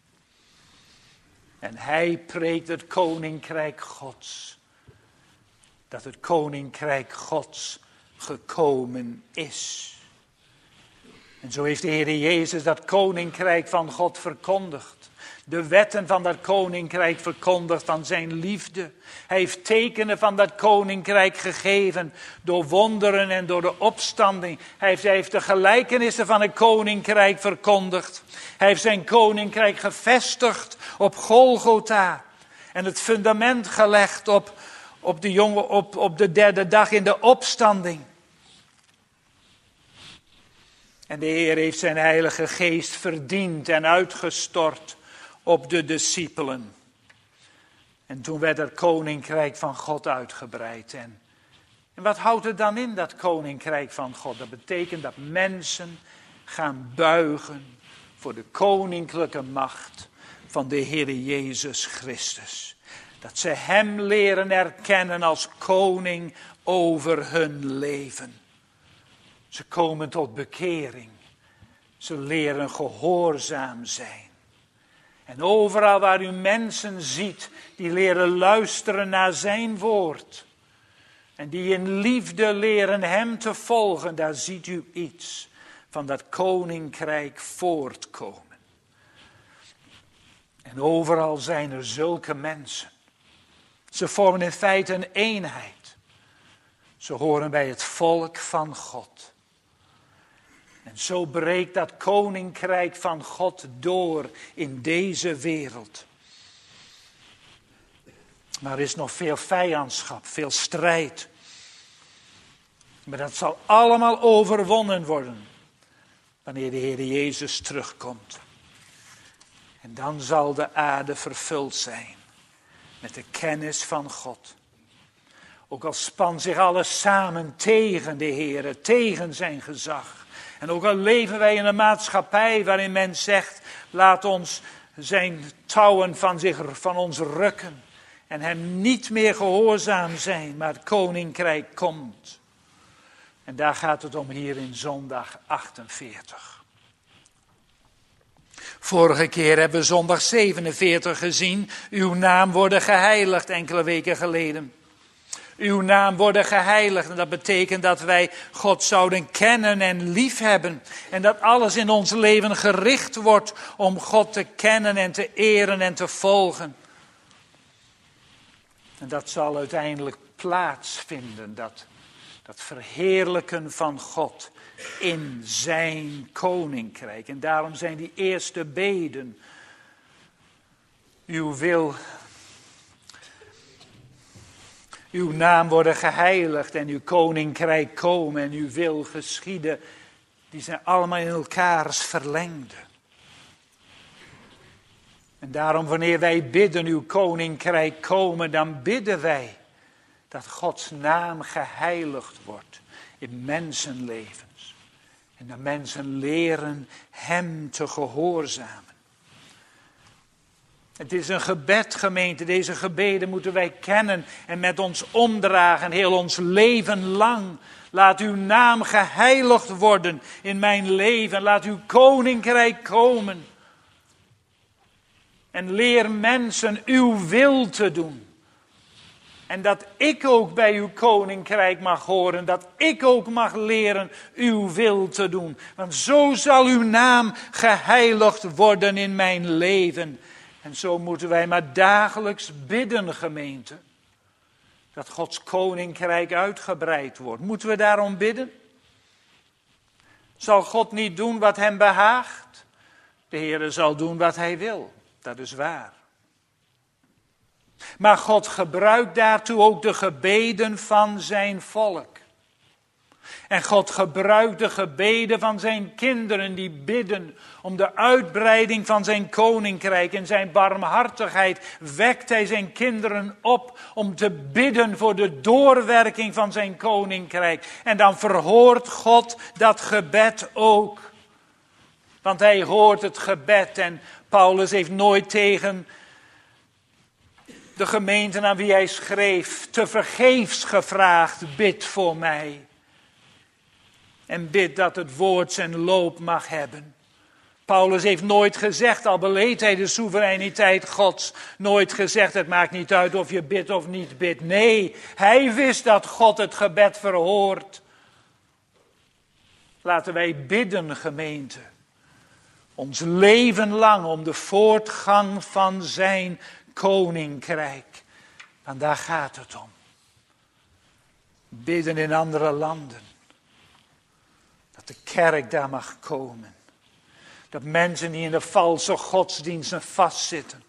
En hij preekt het koninkrijk Gods. Dat het koninkrijk Gods gekomen is. En zo heeft de Heer Jezus dat koninkrijk van God verkondigd. De wetten van dat koninkrijk verkondigd van zijn liefde. Hij heeft tekenen van dat koninkrijk gegeven door wonderen en door de opstanding. Hij heeft de gelijkenissen van het koninkrijk verkondigd. Hij heeft zijn koninkrijk gevestigd op Golgotha. En het fundament gelegd op de derde dag in de opstanding. En de Heer heeft zijn Heilige Geest verdiend en uitgestort op de discipelen. En toen werd het koninkrijk van God uitgebreid. En wat houdt het dan in, dat koninkrijk van God? Dat betekent dat mensen gaan buigen voor de koninklijke macht van de Heer Jezus Christus. Dat ze hem leren erkennen als koning over hun leven. Ze komen tot bekering. Ze leren gehoorzaam zijn. En overal waar u mensen ziet die leren luisteren naar zijn woord. En die in liefde leren hem te volgen, daar ziet u iets van dat koninkrijk voortkomen. En overal zijn er zulke mensen. Ze vormen in feite een eenheid. Ze horen bij het volk van God. En zo breekt dat koninkrijk van God door in deze wereld. Maar er is nog veel vijandschap, veel strijd. Maar dat zal allemaal overwonnen worden wanneer de Heer Jezus terugkomt. En dan zal de aarde vervuld zijn met de kennis van God. Ook al spant zich alles samen tegen de Heer, tegen zijn gezag. En ook al leven wij in een maatschappij waarin men zegt, laat ons zijn touwen van ons rukken. En hem niet meer gehoorzaam zijn, maar het koninkrijk komt. En daar gaat het om hier in zondag 48. Vorige keer hebben we zondag 47 gezien. Uw naam worden geheiligd, enkele weken geleden. Uw naam worden geheiligd. En dat betekent dat wij God zouden kennen en liefhebben. En dat alles in ons leven gericht wordt om God te kennen en te eren en te volgen. En dat zal uiteindelijk plaatsvinden. Dat verheerlijken van God in zijn koninkrijk. En daarom zijn die eerste beden. Uw naam worden geheiligd en uw koninkrijk komen en uw wil geschieden. Die zijn allemaal in elkaars verlengde. En daarom wanneer wij bidden uw koninkrijk komen, dan bidden wij dat Gods naam geheiligd wordt in mensenlevens. En dat mensen leren hem te gehoorzamen. Het is een gebed, gemeente. Deze gebeden moeten wij kennen en met ons omdragen, heel ons leven lang. Laat uw naam geheiligd worden in mijn leven. Laat uw koninkrijk komen. En leer mensen uw wil te doen. En dat ik ook bij uw koninkrijk mag horen. Dat ik ook mag leren uw wil te doen. Want zo zal uw naam geheiligd worden in mijn leven. En zo moeten wij maar dagelijks bidden, gemeente. Dat Gods koninkrijk uitgebreid wordt. Moeten we daarom bidden? Zal God niet doen wat hem behaagt? De Heere zal doen wat hij wil. Dat is waar. Maar God gebruikt daartoe ook de gebeden van zijn volk. En God gebruikt de gebeden van zijn kinderen die bidden om de uitbreiding van zijn koninkrijk. In zijn barmhartigheid wekt hij zijn kinderen op om te bidden voor de doorwerking van zijn koninkrijk. En dan verhoort God dat gebed ook. Want hij hoort het gebed en Paulus heeft nooit tegen de gemeenten aan wie hij schreef tevergeefs gevraagd, bid voor mij. En bid dat het woord zijn loop mag hebben. Paulus heeft nooit gezegd, al beleed hij de soevereiniteit Gods, nooit gezegd, het maakt niet uit of je bidt of niet bidt. Nee, hij wist dat God het gebed verhoort. Laten wij bidden, gemeente. Ons leven lang om de voortgang van zijn koninkrijk. Want daar gaat het om. Bidden in andere landen. Dat de kerk daar mag komen. Dat mensen die in de valse godsdiensten vastzitten.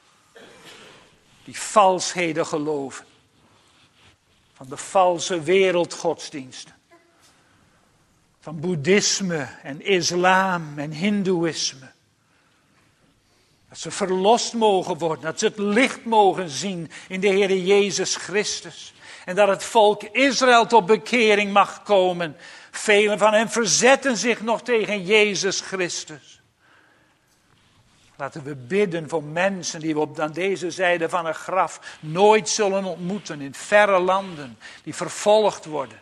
Die valsheden geloven. Van de valse wereldgodsdiensten. Van boeddhisme en islam en hindoeïsme. Dat ze verlost mogen worden. Dat ze het licht mogen zien in de Heer Jezus Christus. En dat het volk Israël tot bekering mag komen. Velen van hen verzetten zich nog tegen Jezus Christus. Laten we bidden voor mensen die we aan deze zijde van een graf nooit zullen ontmoeten. In verre landen die vervolgd worden.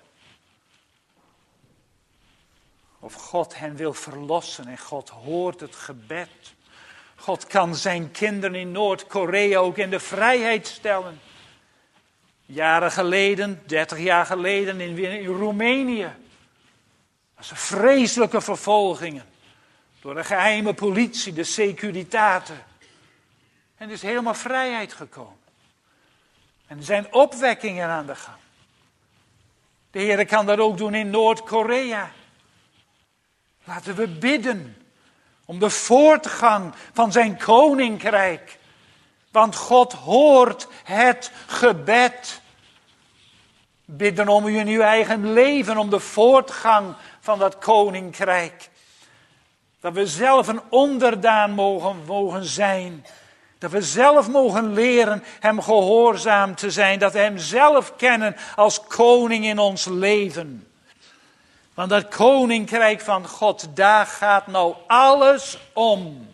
Of God hen wil verlossen en God hoort het gebed. God kan zijn kinderen in Noord-Korea ook in de vrijheid stellen. Jaren geleden, 30 jaar geleden in Roemenië. Dat zijn vreselijke vervolgingen. Door de geheime politie, de Securitate. En er is helemaal vrijheid gekomen. En er zijn opwekkingen aan de gang. De Heer kan dat ook doen in Noord-Korea. Laten we bidden om de voortgang van zijn koninkrijk. Want God hoort het gebed. Bidden om u in uw eigen leven, om de voortgang van dat koninkrijk. Dat we zelf een onderdaan mogen zijn. Dat we zelf mogen leren hem gehoorzaam te zijn. Dat we hem zelf kennen als koning in ons leven. Want dat koninkrijk van God, daar gaat nou alles om.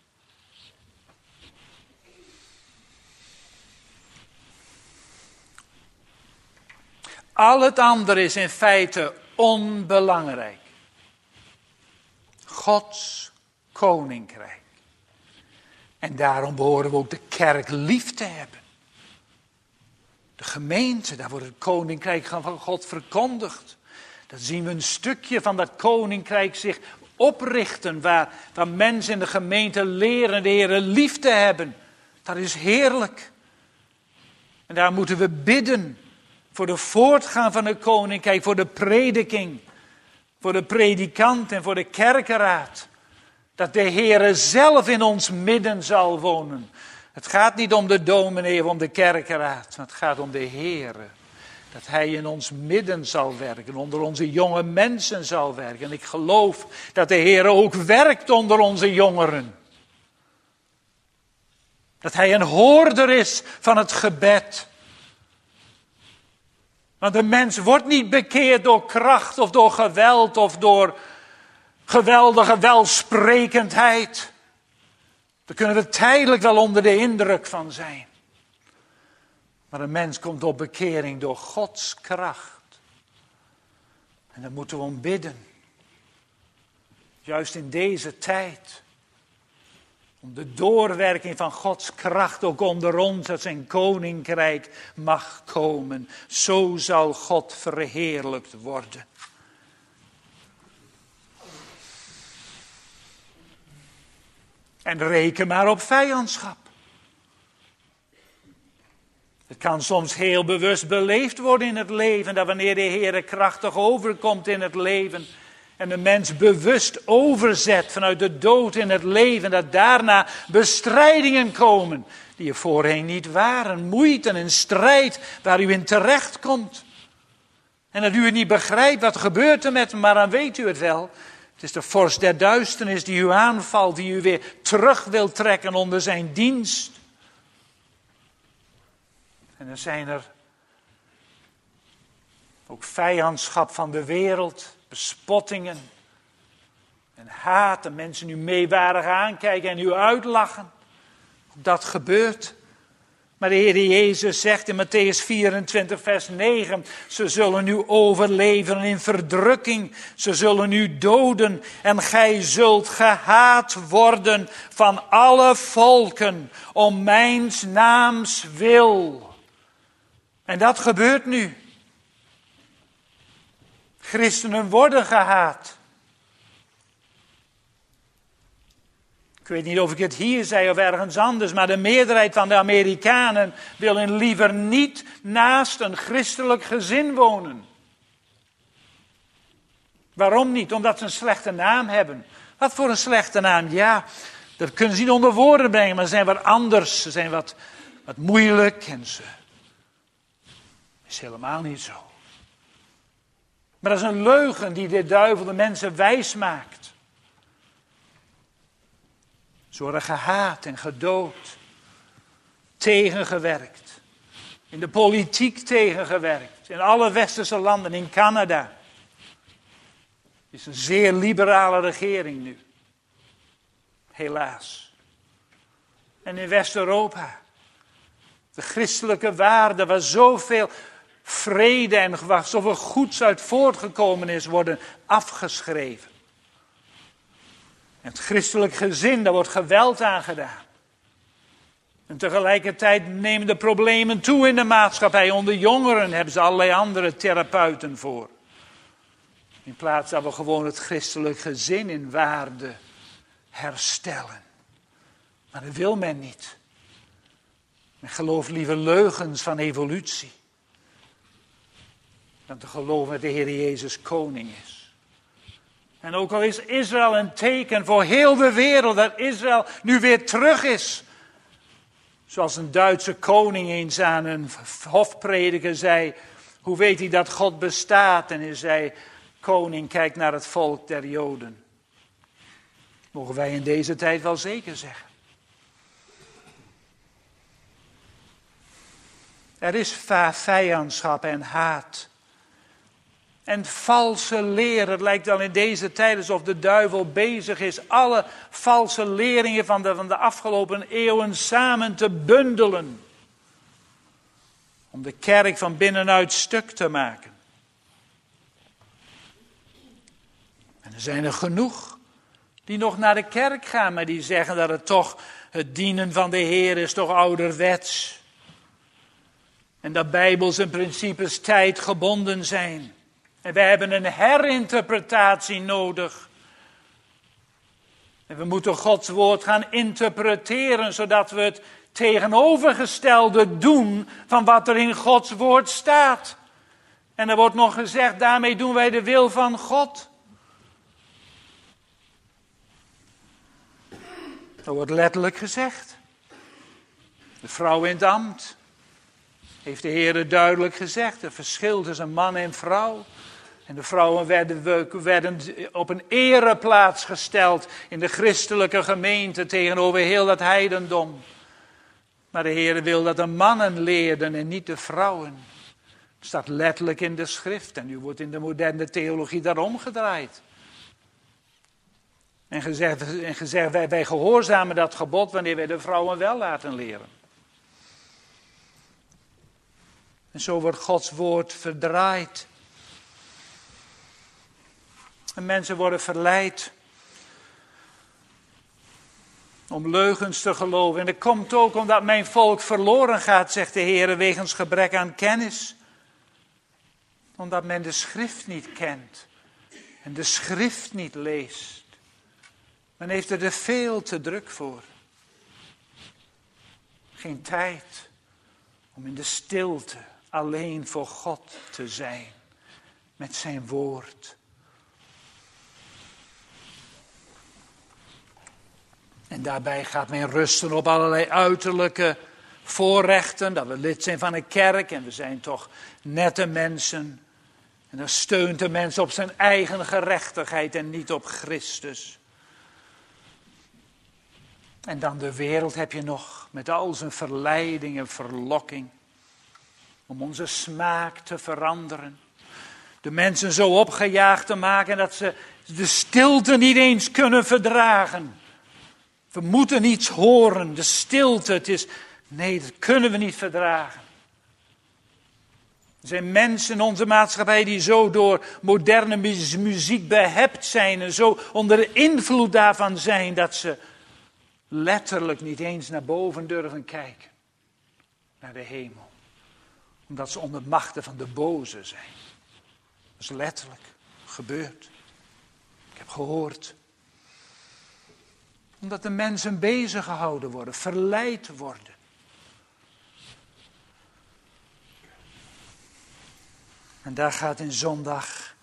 Al het andere is in feite onbelangrijk. Gods koninkrijk. En daarom behoren we ook de kerk lief te hebben. De gemeente, daar wordt het koninkrijk van God verkondigd. Dan zien we een stukje van dat koninkrijk zich oprichten. Waar mensen in de gemeente leren de Heer lief te hebben. Dat is heerlijk. En daar moeten we bidden. Voor de voortgang van het koninkrijk. Voor de prediking. Voor de predikant en voor de kerkenraad. Dat de Heer zelf in ons midden zal wonen. Het gaat niet om de dominee of om de kerkenraad. Maar het gaat om de Heer. Dat hij in ons midden zal werken, onder onze jonge mensen zal werken. En ik geloof dat de Heer ook werkt onder onze jongeren. Dat hij een hoorder is van het gebed. Want de mens wordt niet bekeerd door kracht of door geweld of door geweldige welsprekendheid. Daar kunnen we tijdelijk wel onder de indruk van zijn. Maar een mens komt op bekering door Gods kracht. En daar moeten we om bidden. Juist in deze tijd. Om de doorwerking van Gods kracht ook onder ons, dat zijn koninkrijk mag komen. Zo zal God verheerlijkt worden. En reken maar op vijandschap. Het kan soms heel bewust beleefd worden in het leven, dat wanneer de Heer krachtig overkomt in het leven en de mens bewust overzet vanuit de dood in het leven, dat daarna bestrijdingen komen die er voorheen niet waren. Moeite en strijd waar u in terecht komt. En dat u het niet begrijpt, wat gebeurt er met hem, maar dan weet u het wel. Het is de vorst der duisternis die u aanvalt, die u weer terug wil trekken onder zijn dienst. En dan zijn er ook vijandschap van de wereld, bespottingen en haat. En mensen u meewarig aankijken en u uitlachen. Dat gebeurt. Maar de Heer Jezus zegt in Mattheüs 24 vers 9. Ze zullen u overleveren in verdrukking. Ze zullen u doden. En gij zult gehaat worden van alle volken. Om mijns naams wil. En dat gebeurt nu. Christenen worden gehaat. Ik weet niet of ik het hier zei of ergens anders, maar de meerderheid van de Amerikanen willen liever niet naast een christelijk gezin wonen. Waarom niet? Omdat ze een slechte naam hebben. Wat voor een slechte naam? Ja, dat kunnen ze niet onder woorden brengen, maar ze zijn wat anders. Ze zijn wat moeilijk en ze is helemaal niet zo. Maar dat is een leugen die de duivel de mensen wijs maakt. Ze worden gehaat en gedood. Tegengewerkt. In de politiek tegengewerkt. In alle westerse landen. In Canada. Het is een zeer liberale regering nu. Helaas. En in West-Europa. De christelijke waarden waar zoveel vrede en waar zoveel goeds uit voortgekomen is, worden afgeschreven. En het christelijk gezin, daar wordt geweld aangedaan. En tegelijkertijd nemen de problemen toe in de maatschappij. Onder jongeren hebben ze allerlei andere therapeuten voor. In plaats dat we gewoon het christelijk gezin in waarde herstellen. Maar dat wil men niet. Men gelooft liever leugens van evolutie. Dan te geloven dat de Heer Jezus koning is. En ook al is Israël een teken voor heel de wereld dat Israël nu weer terug is. Zoals een Duitse koning eens aan een hofprediker zei. Hoe weet hij dat God bestaat? En hij zei, koning, kijk naar het volk der Joden. Mogen wij in deze tijd wel zeker zeggen. Er is vijandschap en haat. En valse leer. Het lijkt wel in deze tijd alsof de duivel bezig is alle valse leringen van de afgelopen eeuwen samen te bundelen. Om de kerk van binnenuit stuk te maken. En er zijn er genoeg die nog naar de kerk gaan, maar die zeggen dat het dienen van de Heer is toch ouderwets. En dat Bijbels en principes tijdgebonden zijn. En wij hebben een herinterpretatie nodig. En we moeten Gods woord gaan interpreteren, zodat we het tegenovergestelde doen van wat er in Gods woord staat. En er wordt nog gezegd, daarmee doen wij de wil van God. Dat wordt letterlijk gezegd. De vrouw in het ambt. Heeft de Heer duidelijk gezegd. Het verschil tussen man en vrouw. En de vrouwen werden op een ereplaats gesteld in de christelijke gemeente tegenover heel dat heidendom. Maar de Heer wil dat de mannen leerden en niet de vrouwen. Het staat letterlijk in de schrift en nu wordt in de moderne theologie daarom gedraaid. En gezegd wij gehoorzamen dat gebod wanneer wij de vrouwen wel laten leren. En zo wordt Gods woord verdraaid. En mensen worden verleid. om leugens te geloven. En dat komt ook omdat mijn volk verloren gaat, zegt de Heer, wegens gebrek aan kennis. Omdat men de schrift niet kent en de schrift niet leest. Men heeft er veel te druk voor. Geen tijd om in de stilte alleen voor God te zijn met zijn woord. En daarbij gaat men rusten op allerlei uiterlijke voorrechten. Dat we lid zijn van een kerk en we zijn toch nette mensen. En dan steunt de mens op zijn eigen gerechtigheid en niet op Christus. En dan de wereld heb je nog met al zijn verleiding en verlokking. Om onze smaak te veranderen. De mensen zo opgejaagd te maken dat ze de stilte niet eens kunnen verdragen. We moeten iets horen, de stilte. Nee, dat kunnen we niet verdragen. Er zijn mensen in onze maatschappij die zo door moderne muziek behept zijn. En zo onder de invloed daarvan zijn dat ze letterlijk niet eens naar boven durven kijken. Naar de hemel. Omdat ze onder machten van de boze zijn. Dat is letterlijk gebeurd. Ik heb gehoord. Omdat de mensen bezig gehouden worden, verleid worden. En daar gaat in zondag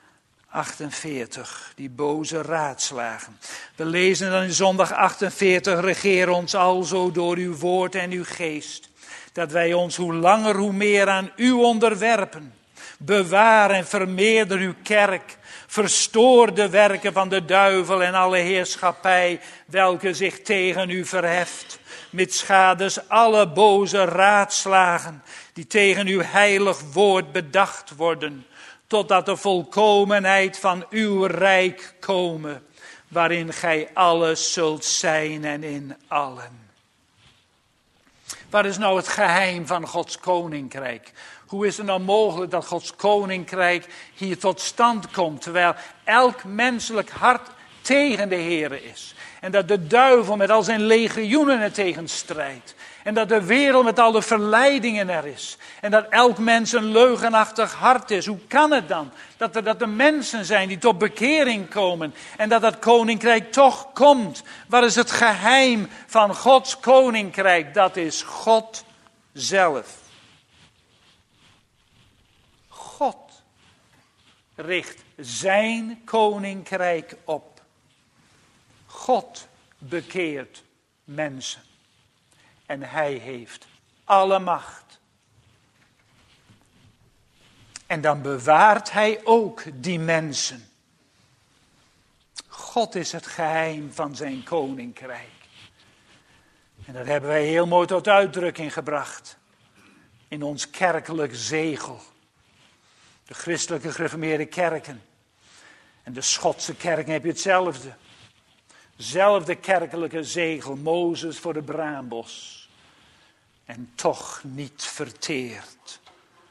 48 die boze raadslagen. We lezen dan in zondag 48, regeer ons alzo door uw woord en uw geest. Dat wij ons hoe langer hoe meer aan u onderwerpen. Bewaar en vermeerder uw kerk. Verstoor de werken van de duivel en alle heerschappij welke zich tegen u verheft. Mitsgadens alle boze raadslagen die tegen uw heilig woord bedacht worden. Totdat de volkomenheid van uw rijk komen. Waarin gij alles zult zijn en in allen. Wat is nou het geheim van Gods koninkrijk? Hoe is het nou mogelijk dat Gods koninkrijk hier tot stand komt, terwijl elk menselijk hart tegen de Heer is? En dat de duivel met al zijn legioenen er tegen strijdt. En dat de wereld met al de verleidingen er is. En dat elk mens een leugenachtig hart is. Hoe kan het dan? Dat er mensen zijn die tot bekering komen. En dat dat koninkrijk toch komt. Wat is het geheim van Gods koninkrijk? Dat is God zelf. God richt zijn koninkrijk op. God bekeert mensen. En hij heeft alle macht. En dan bewaart hij ook die mensen. God is het geheim van zijn koninkrijk. En dat hebben wij heel mooi tot uitdrukking gebracht. In ons kerkelijk zegel. De christelijke gereformeerde kerken. En de Schotse kerken heb je hetzelfde. Zelfde kerkelijke zegel. Mozes voor de braambos. En toch niet verteerd.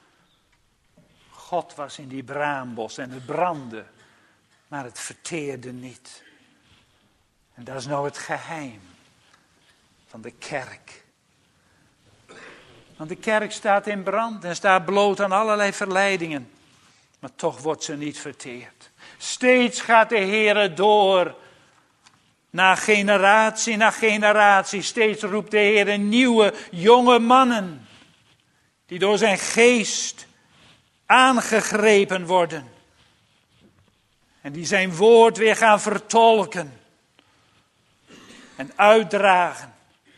God was in die braambos en het brandde. Maar het verteerde niet. En dat is nou het geheim van de kerk. Want de kerk staat in brand en staat bloot aan allerlei verleidingen. Maar toch wordt ze niet verteerd. Steeds gaat de Heer door. Na generatie. Steeds roept de Heer nieuwe jonge mannen. Die door zijn geest aangegrepen worden. En die zijn woord weer gaan vertolken. En uitdragen.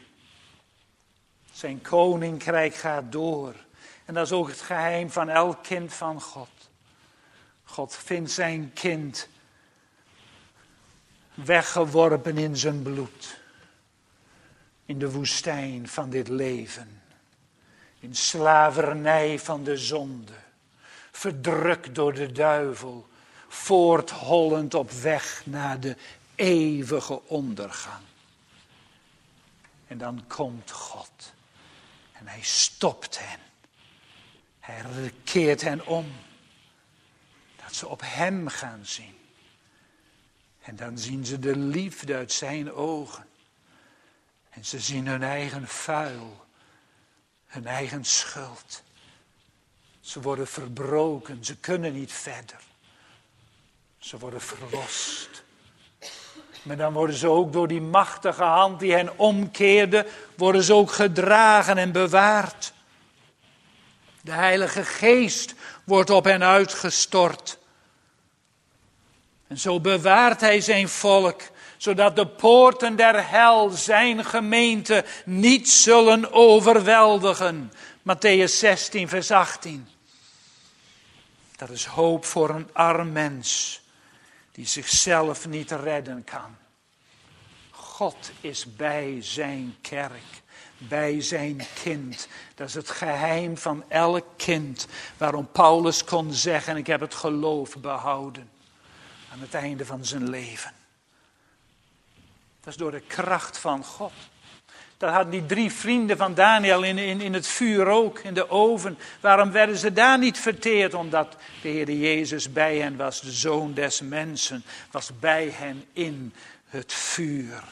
Zijn koninkrijk gaat door. En dat is ook het geheim van elk kind van God. God vindt zijn kind weggeworpen in zijn bloed. In de woestijn van dit leven. In slavernij van de zonde. Verdrukt door de duivel. Voorthollend op weg naar de eeuwige ondergang. En dan komt God. En hij stopt hen. Hij keert hen om. Dat ze op hem gaan zien. En dan zien ze de liefde uit zijn ogen. En ze zien hun eigen vuil, hun eigen schuld. Ze worden verbroken, ze kunnen niet verder. Ze worden verlost. Maar dan worden ze ook door die machtige hand die hen omkeerde, worden ze ook gedragen en bewaard. De Heilige Geest wordt op hen uitgestort. En zo bewaart hij zijn volk, zodat de poorten der hel zijn gemeente niet zullen overweldigen. Mattheüs 16, vers 18. Dat is hoop voor een arm mens die zichzelf niet redden kan. God is bij zijn kerk, bij zijn kind. Dat is het geheim van elk kind, waarom Paulus kon zeggen, ik heb het geloof behouden aan het einde van zijn leven. Dat is door de kracht van God. Dat hadden die 3 vrienden van Daniel in het vuur ook, in de oven. Waarom werden ze daar niet verteerd? Omdat de Heer Jezus bij hen was, de Zoon des mensen, was bij hen in het vuur.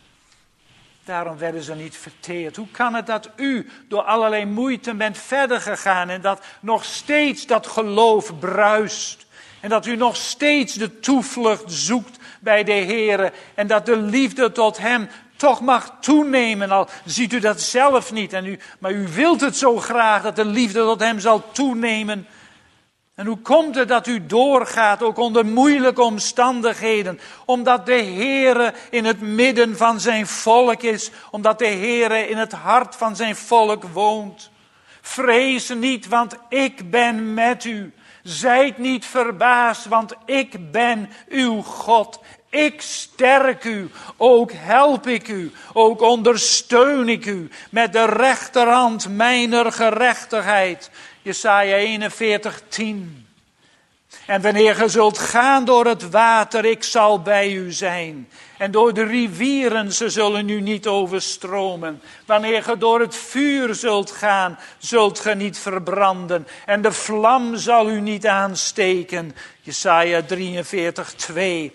Daarom werden ze niet verteerd. Hoe kan het dat u door allerlei moeite bent verder gegaan en dat nog steeds dat geloof bruist? En dat u nog steeds de toevlucht zoekt bij de Heer en dat de liefde tot hem toch mag toenemen, al ziet u dat zelf niet. Maar u wilt het zo graag dat de liefde tot hem zal toenemen. En hoe komt het dat u doorgaat, ook onder moeilijke omstandigheden? Omdat de Heere in het midden van zijn volk is. Omdat de Heere in het hart van zijn volk woont. Vrees niet, want ik ben met u. Zijt niet verbaasd, want ik ben uw God. Ik sterk u, ook help ik u, ook ondersteun ik u met de rechterhand mijner gerechtigheid. Jesaja 41, 10. En wanneer ge zult gaan door het water, ik zal bij u zijn. En door de rivieren, ze zullen u niet overstromen. Wanneer ge door het vuur zult gaan, zult ge niet verbranden. En de vlam zal u niet aansteken. Jesaja 43, 2.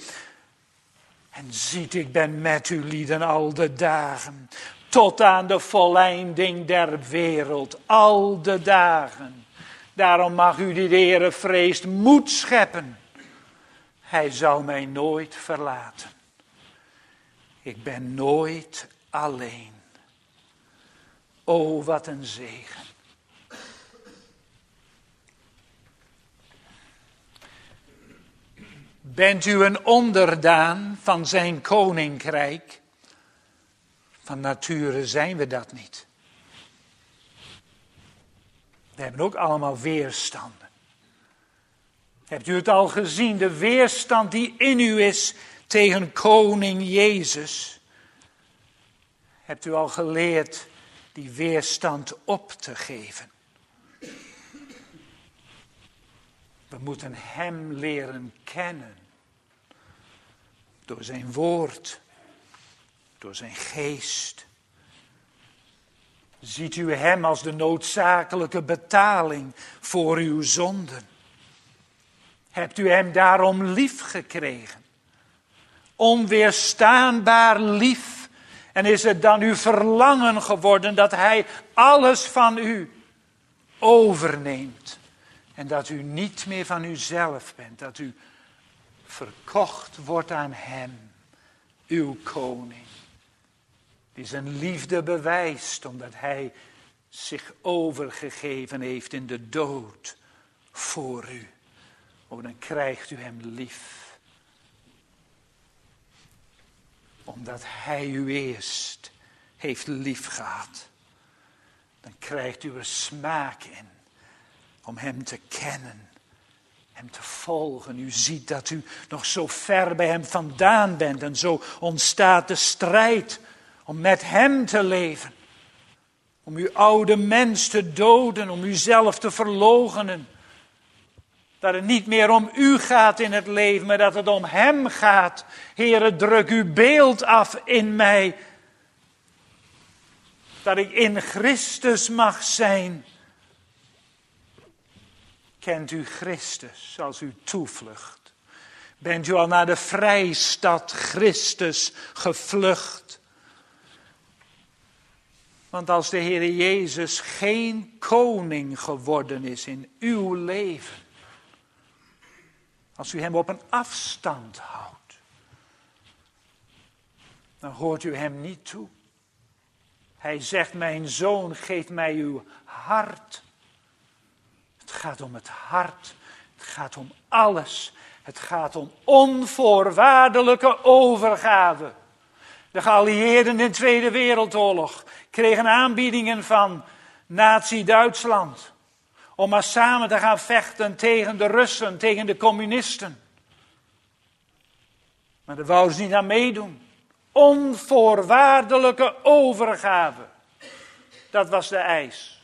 En ziet, ik ben met u lieden al de dagen, tot aan de voleinding der wereld, al de dagen. Daarom mag u die de Heere vreest moed scheppen. Hij zal mij nooit verlaten. Ik ben nooit alleen. O, wat een zegen. Bent u een onderdaan van zijn koninkrijk? Van nature zijn we dat niet. We hebben ook allemaal weerstanden. Hebt u het al gezien, de weerstand die in u is tegen koning Jezus? Hebt u al geleerd die weerstand op te geven? We moeten hem leren kennen. Door zijn woord. Door zijn geest. Ziet u hem als de noodzakelijke betaling voor uw zonden? Hebt u hem daarom lief gekregen? Onweerstaanbaar lief. En is het dan uw verlangen geworden dat hij alles van u overneemt? En dat u niet meer van uzelf bent. Dat u verkocht wordt aan hem, uw koning. Die zijn liefde bewijst omdat hij zich overgegeven heeft in de dood voor u. Oh, dan krijgt u hem lief. Omdat hij u eerst heeft lief gehad. Dan krijgt u er smaak in om hem te kennen. Hem te volgen. U ziet dat u nog zo ver bij hem vandaan bent. En zo ontstaat de strijd om met hem te leven. Om uw oude mens te doden. Om uzelf te verloochenen. Dat het niet meer om u gaat in het leven, maar dat het om hem gaat. Heere, druk uw beeld af in mij. Dat ik in Christus mag zijn. Kent u Christus als uw toevlucht? Bent u al naar de vrijstad Christus gevlucht? Want als de Heer Jezus geen koning geworden is in uw leven, als u hem op een afstand houdt, dan hoort u hem niet toe. Hij zegt, mijn zoon, geef mij uw hart. Het gaat om het hart. Het gaat om alles. Het gaat om onvoorwaardelijke overgave. De geallieerden in de Tweede Wereldoorlog kregen aanbiedingen van Nazi-Duitsland om maar samen te gaan vechten tegen de Russen, tegen de communisten. Maar daar wouden ze niet aan meedoen. Onvoorwaardelijke overgave. Dat was de eis.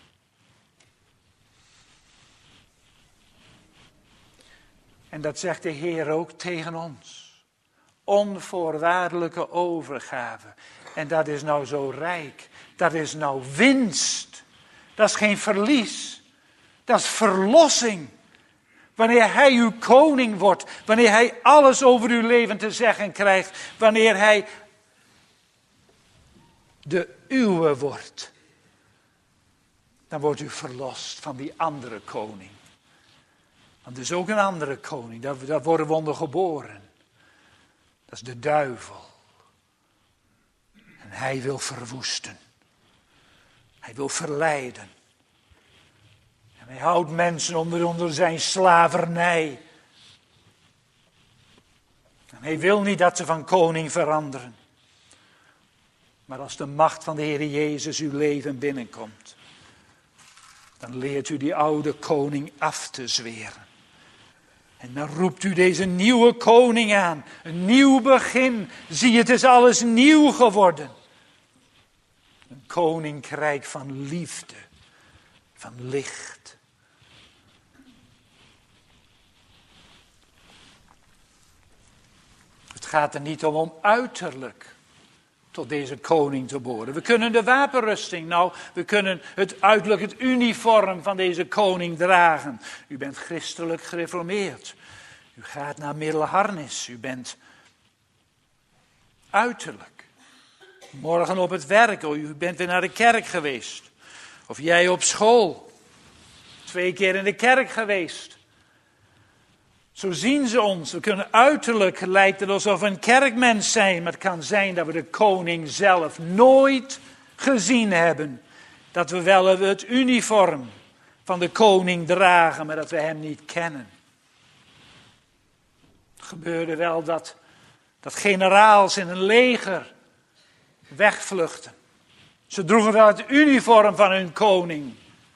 En dat zegt de Heer ook tegen ons. Onvoorwaardelijke overgave. En dat is nou zo rijk. Dat is nou winst. Dat is geen verlies. Dat is verlossing. Wanneer hij uw koning wordt. Wanneer hij alles over uw leven te zeggen krijgt. Wanneer hij de uwe wordt. Dan wordt u verlost van die andere koning. Want er is ook een andere koning. Daar worden we onder geboren. Dat is de duivel. En hij wil verwoesten. Hij wil verleiden. En hij houdt mensen onder zijn slavernij. En hij wil niet dat ze van koning veranderen. Maar als de macht van de Heer Jezus uw leven binnenkomt, dan leert u die oude koning af te zweren. En dan roept u deze nieuwe koning aan. Een nieuw begin. Zie, het is alles nieuw geworden. Een koninkrijk van liefde. Van licht. Het gaat er niet om uiterlijk tot deze koning te behoren. We kunnen de wapenrusting, we kunnen het uiterlijk, het uniform van deze koning dragen. U bent christelijk gereformeerd. U gaat naar middelharnis. U bent uiterlijk. Morgen op het werk. U bent weer naar de kerk geweest. Of jij op school. 2 keer in de kerk geweest. Zo zien ze ons. We kunnen uiterlijk, lijkt het alsof we een kerkmens zijn. Maar het kan zijn dat we de koning zelf nooit gezien hebben. Dat we wel het uniform van de koning dragen, maar dat we hem niet kennen. Het gebeurde wel dat generaals in een leger wegvluchten. Ze droegen wel het uniform van hun koning.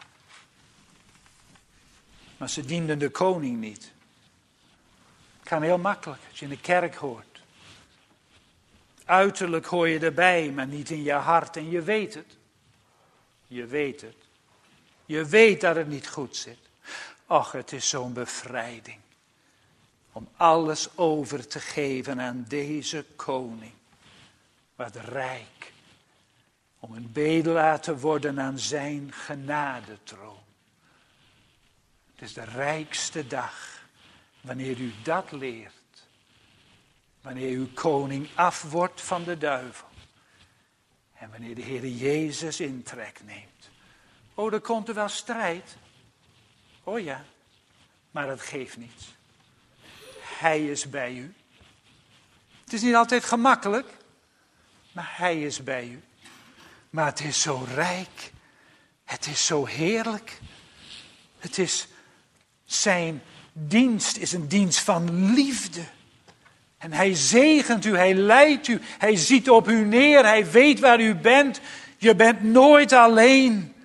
Maar ze dienden de koning niet. Het kan heel makkelijk als je in de kerk hoort. Uiterlijk hoor je erbij, maar niet in je hart. En je weet het. Je weet het. Je weet dat het niet goed zit. Och, het is zo'n bevrijding. Om alles over te geven aan deze koning. Wat rijk. Om een bedelaar te worden aan zijn genadetroon. Het is de rijkste dag. Wanneer u dat leert. Wanneer uw koning af wordt van de duivel. En wanneer de Heer Jezus intrek neemt. Oh, er komt er wel strijd. Oh ja, maar dat geeft niets. Hij is bij u. Het is niet altijd gemakkelijk, maar hij is bij u. Maar het is zo rijk. Het is zo heerlijk. Het is zijn dienst is een dienst van liefde. En hij zegent u, hij leidt u, hij ziet op u neer, hij weet waar u bent. Je bent nooit alleen.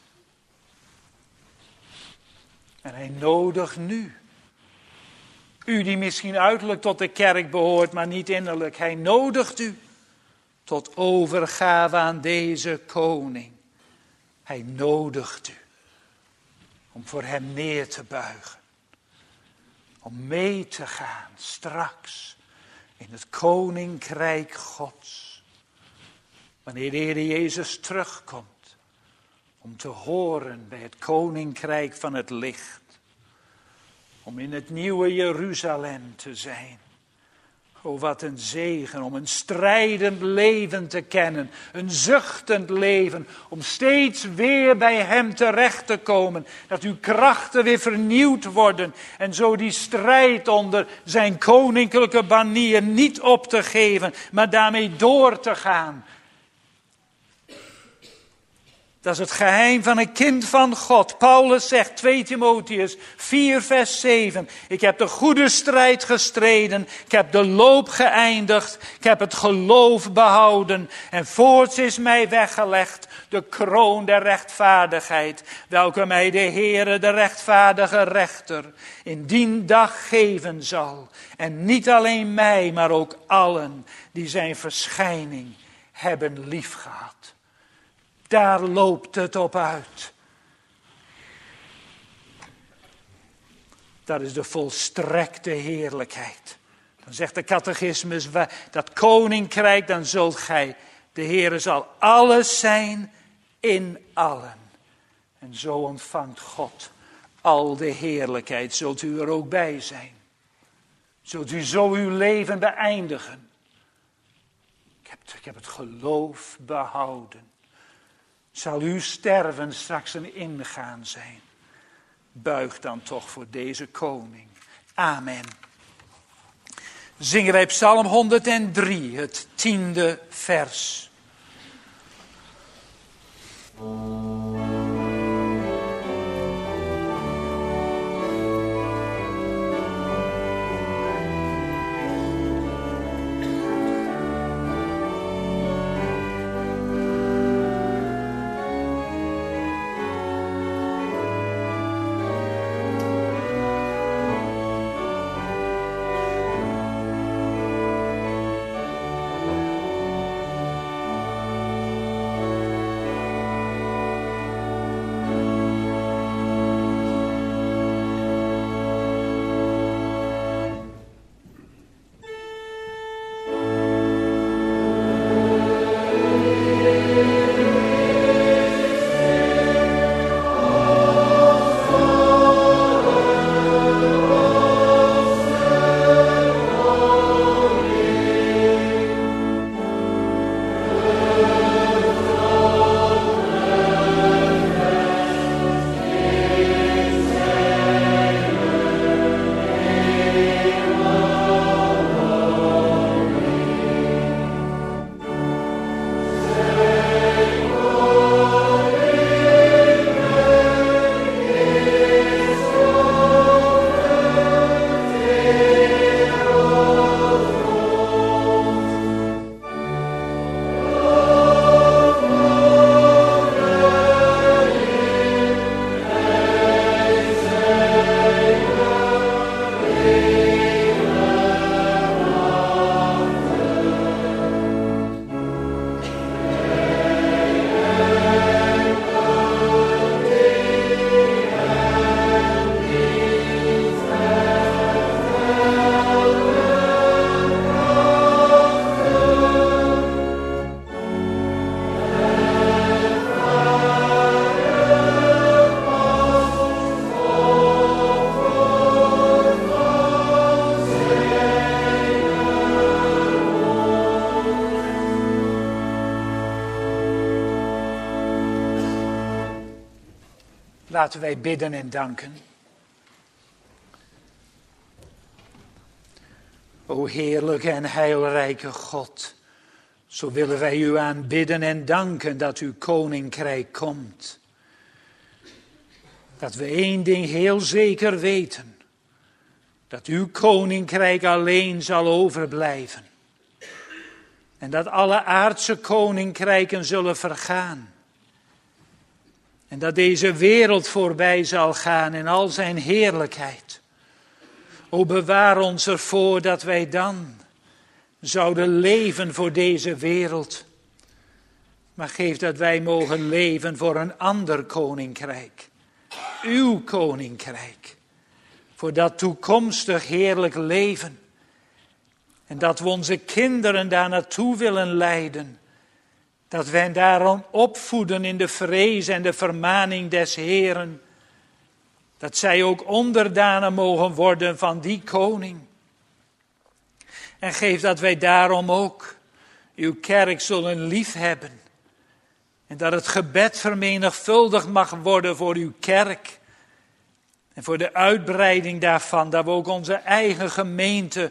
En hij nodigt nu. U die misschien uiterlijk tot de kerk behoort, maar niet innerlijk. Hij nodigt u tot overgave aan deze koning. Hij nodigt u om voor hem neer te buigen. Om mee te gaan straks in het koninkrijk Gods. Wanneer de Heer Jezus terugkomt. Om te horen bij het koninkrijk van het licht. Om in het nieuwe Jeruzalem te zijn. O, wat een zegen om een strijdend leven te kennen. Een zuchtend leven. Om steeds weer bij hem terecht te komen. Dat uw krachten weer vernieuwd worden. En zo die strijd onder zijn koninklijke banier niet op te geven. Maar daarmee door te gaan. Dat is het geheim van een kind van God. Paulus zegt, 2 Timotheüs 4 vers 7. Ik heb de goede strijd gestreden. Ik heb de loop geëindigd. Ik heb het geloof behouden. En voorts is mij weggelegd de kroon der rechtvaardigheid. Welke mij de Heere, de rechtvaardige rechter, in dien dag geven zal. En niet alleen mij, maar ook allen die zijn verschijning hebben liefgehad. Daar loopt het op uit. Dat is de volstrekte heerlijkheid. Dan zegt de catechismus, dat koninkrijk, dan zult gij, de Heere zal alles zijn in allen. En zo ontvangt God al de heerlijkheid. Zult u er ook bij zijn? Zult u zo uw leven beëindigen? Ik heb het geloof behouden. Zal uw sterven straks een ingaan zijn? Buig dan toch voor deze koning. Amen. Zingen wij Psalm 103, het 10e vers. Laten wij bidden en danken. O heerlijke en heilrijke God, zo willen wij u aanbidden en danken dat uw koninkrijk komt. Dat we één ding heel zeker weten, dat uw koninkrijk alleen zal overblijven. En dat alle aardse koninkrijken zullen vergaan. En dat deze wereld voorbij zal gaan in al zijn heerlijkheid. O bewaar ons ervoor dat wij dan zouden leven voor deze wereld. Maar geef dat wij mogen leven voor een ander koninkrijk. Uw koninkrijk. Voor dat toekomstig heerlijk leven. En dat we onze kinderen daar naartoe willen leiden. Dat wij daarom opvoeden in de vrees en de vermaning des Heeren. Dat zij ook onderdanen mogen worden van die koning. En geef dat wij daarom ook uw kerk zullen liefhebben. En dat het gebed vermenigvuldigd mag worden voor uw kerk. En voor de uitbreiding daarvan, dat we ook onze eigen gemeente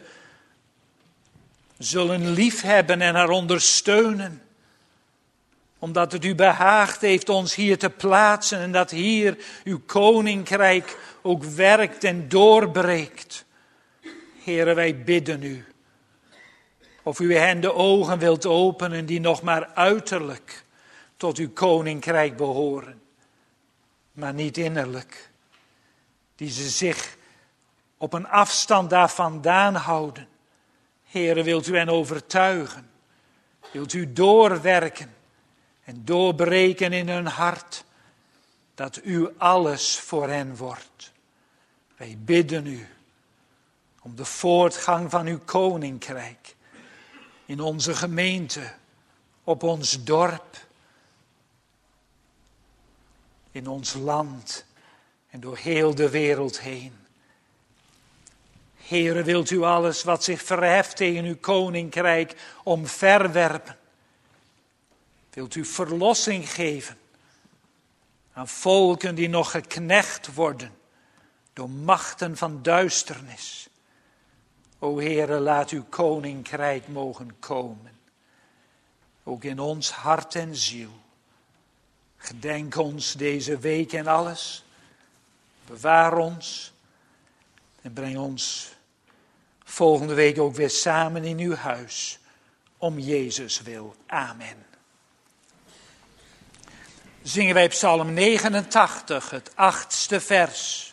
zullen liefhebben en haar ondersteunen. Omdat het u behaagd heeft ons hier te plaatsen en dat hier uw koninkrijk ook werkt en doorbreekt. Here, wij bidden u. Of u hen de ogen wilt openen die nog maar uiterlijk tot uw koninkrijk behoren. Maar niet innerlijk. Die ze zich op een afstand daar vandaan houden. Heere, wilt u hen overtuigen? Wilt u doorwerken en doorbreken in hun hart, dat u alles voor hen wordt? Wij bidden u om de voortgang van uw koninkrijk in onze gemeente, op ons dorp, in ons land en door heel de wereld heen. Heere, wilt u alles wat zich verheft tegen uw koninkrijk omverwerpen? Wilt u verlossing geven aan volken die nog geknecht worden door machten van duisternis? O Heere, laat uw koninkrijk mogen komen, ook in ons hart en ziel. Gedenk ons deze week en alles. Bewaar ons en breng ons volgende week ook weer samen in uw huis. Om Jezus wil. Amen. Zingen wij Psalm 89, het 8e vers.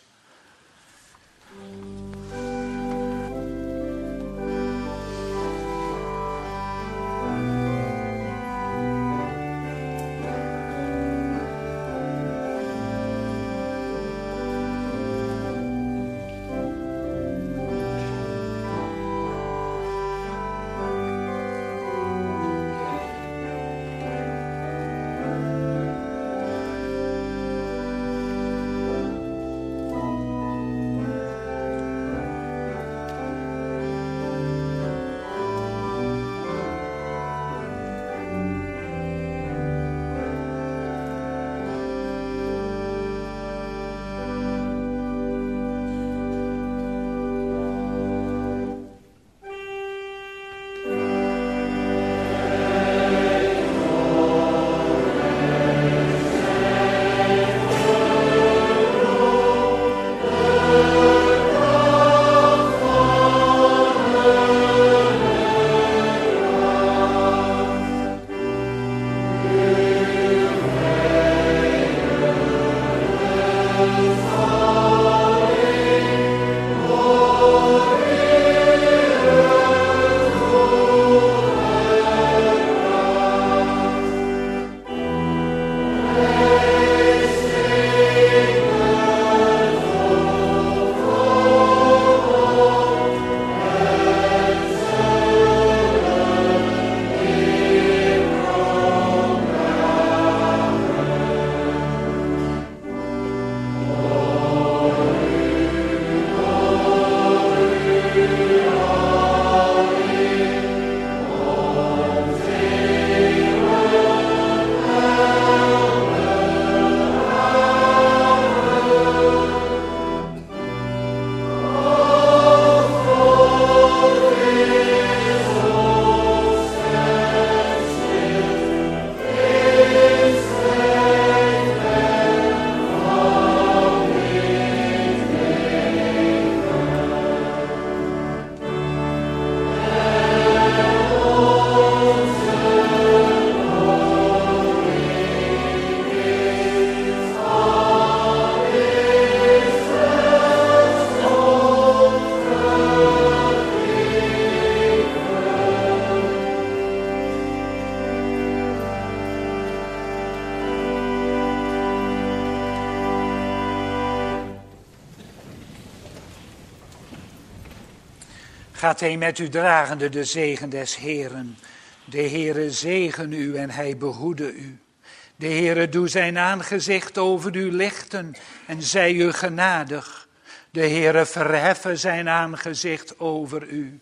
Gaat heen met u dragende de zegen des Heeren. De Heere zegen u en hij behoede u. De Heere doe zijn aangezicht over u lichten en zij u genadig. De Heere verheffen zijn aangezicht over u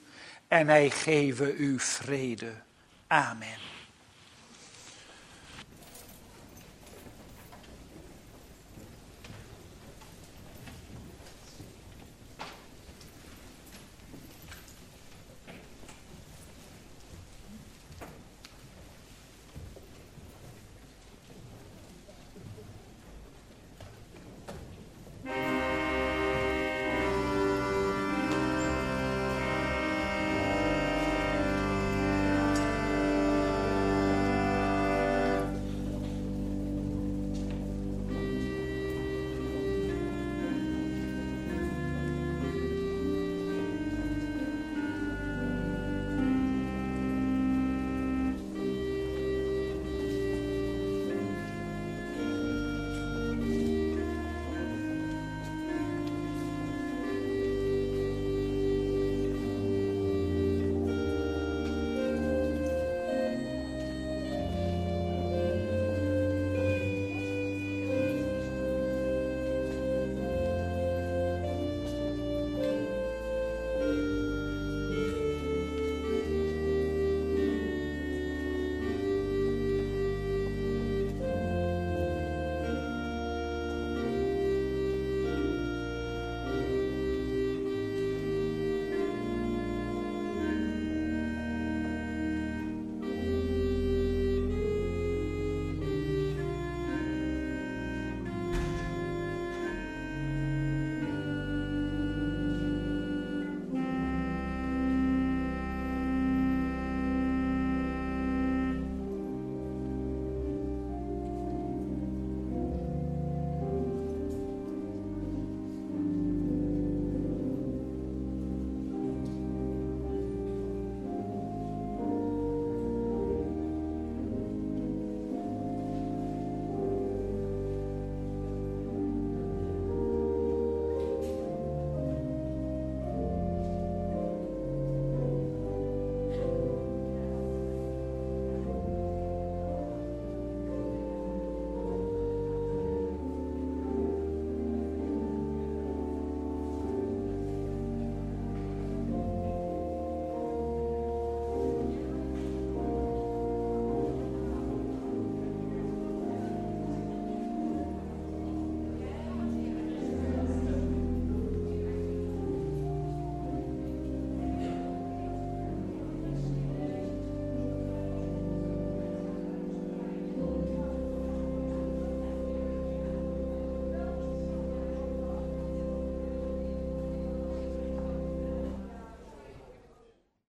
en hij geven u vrede. Amen.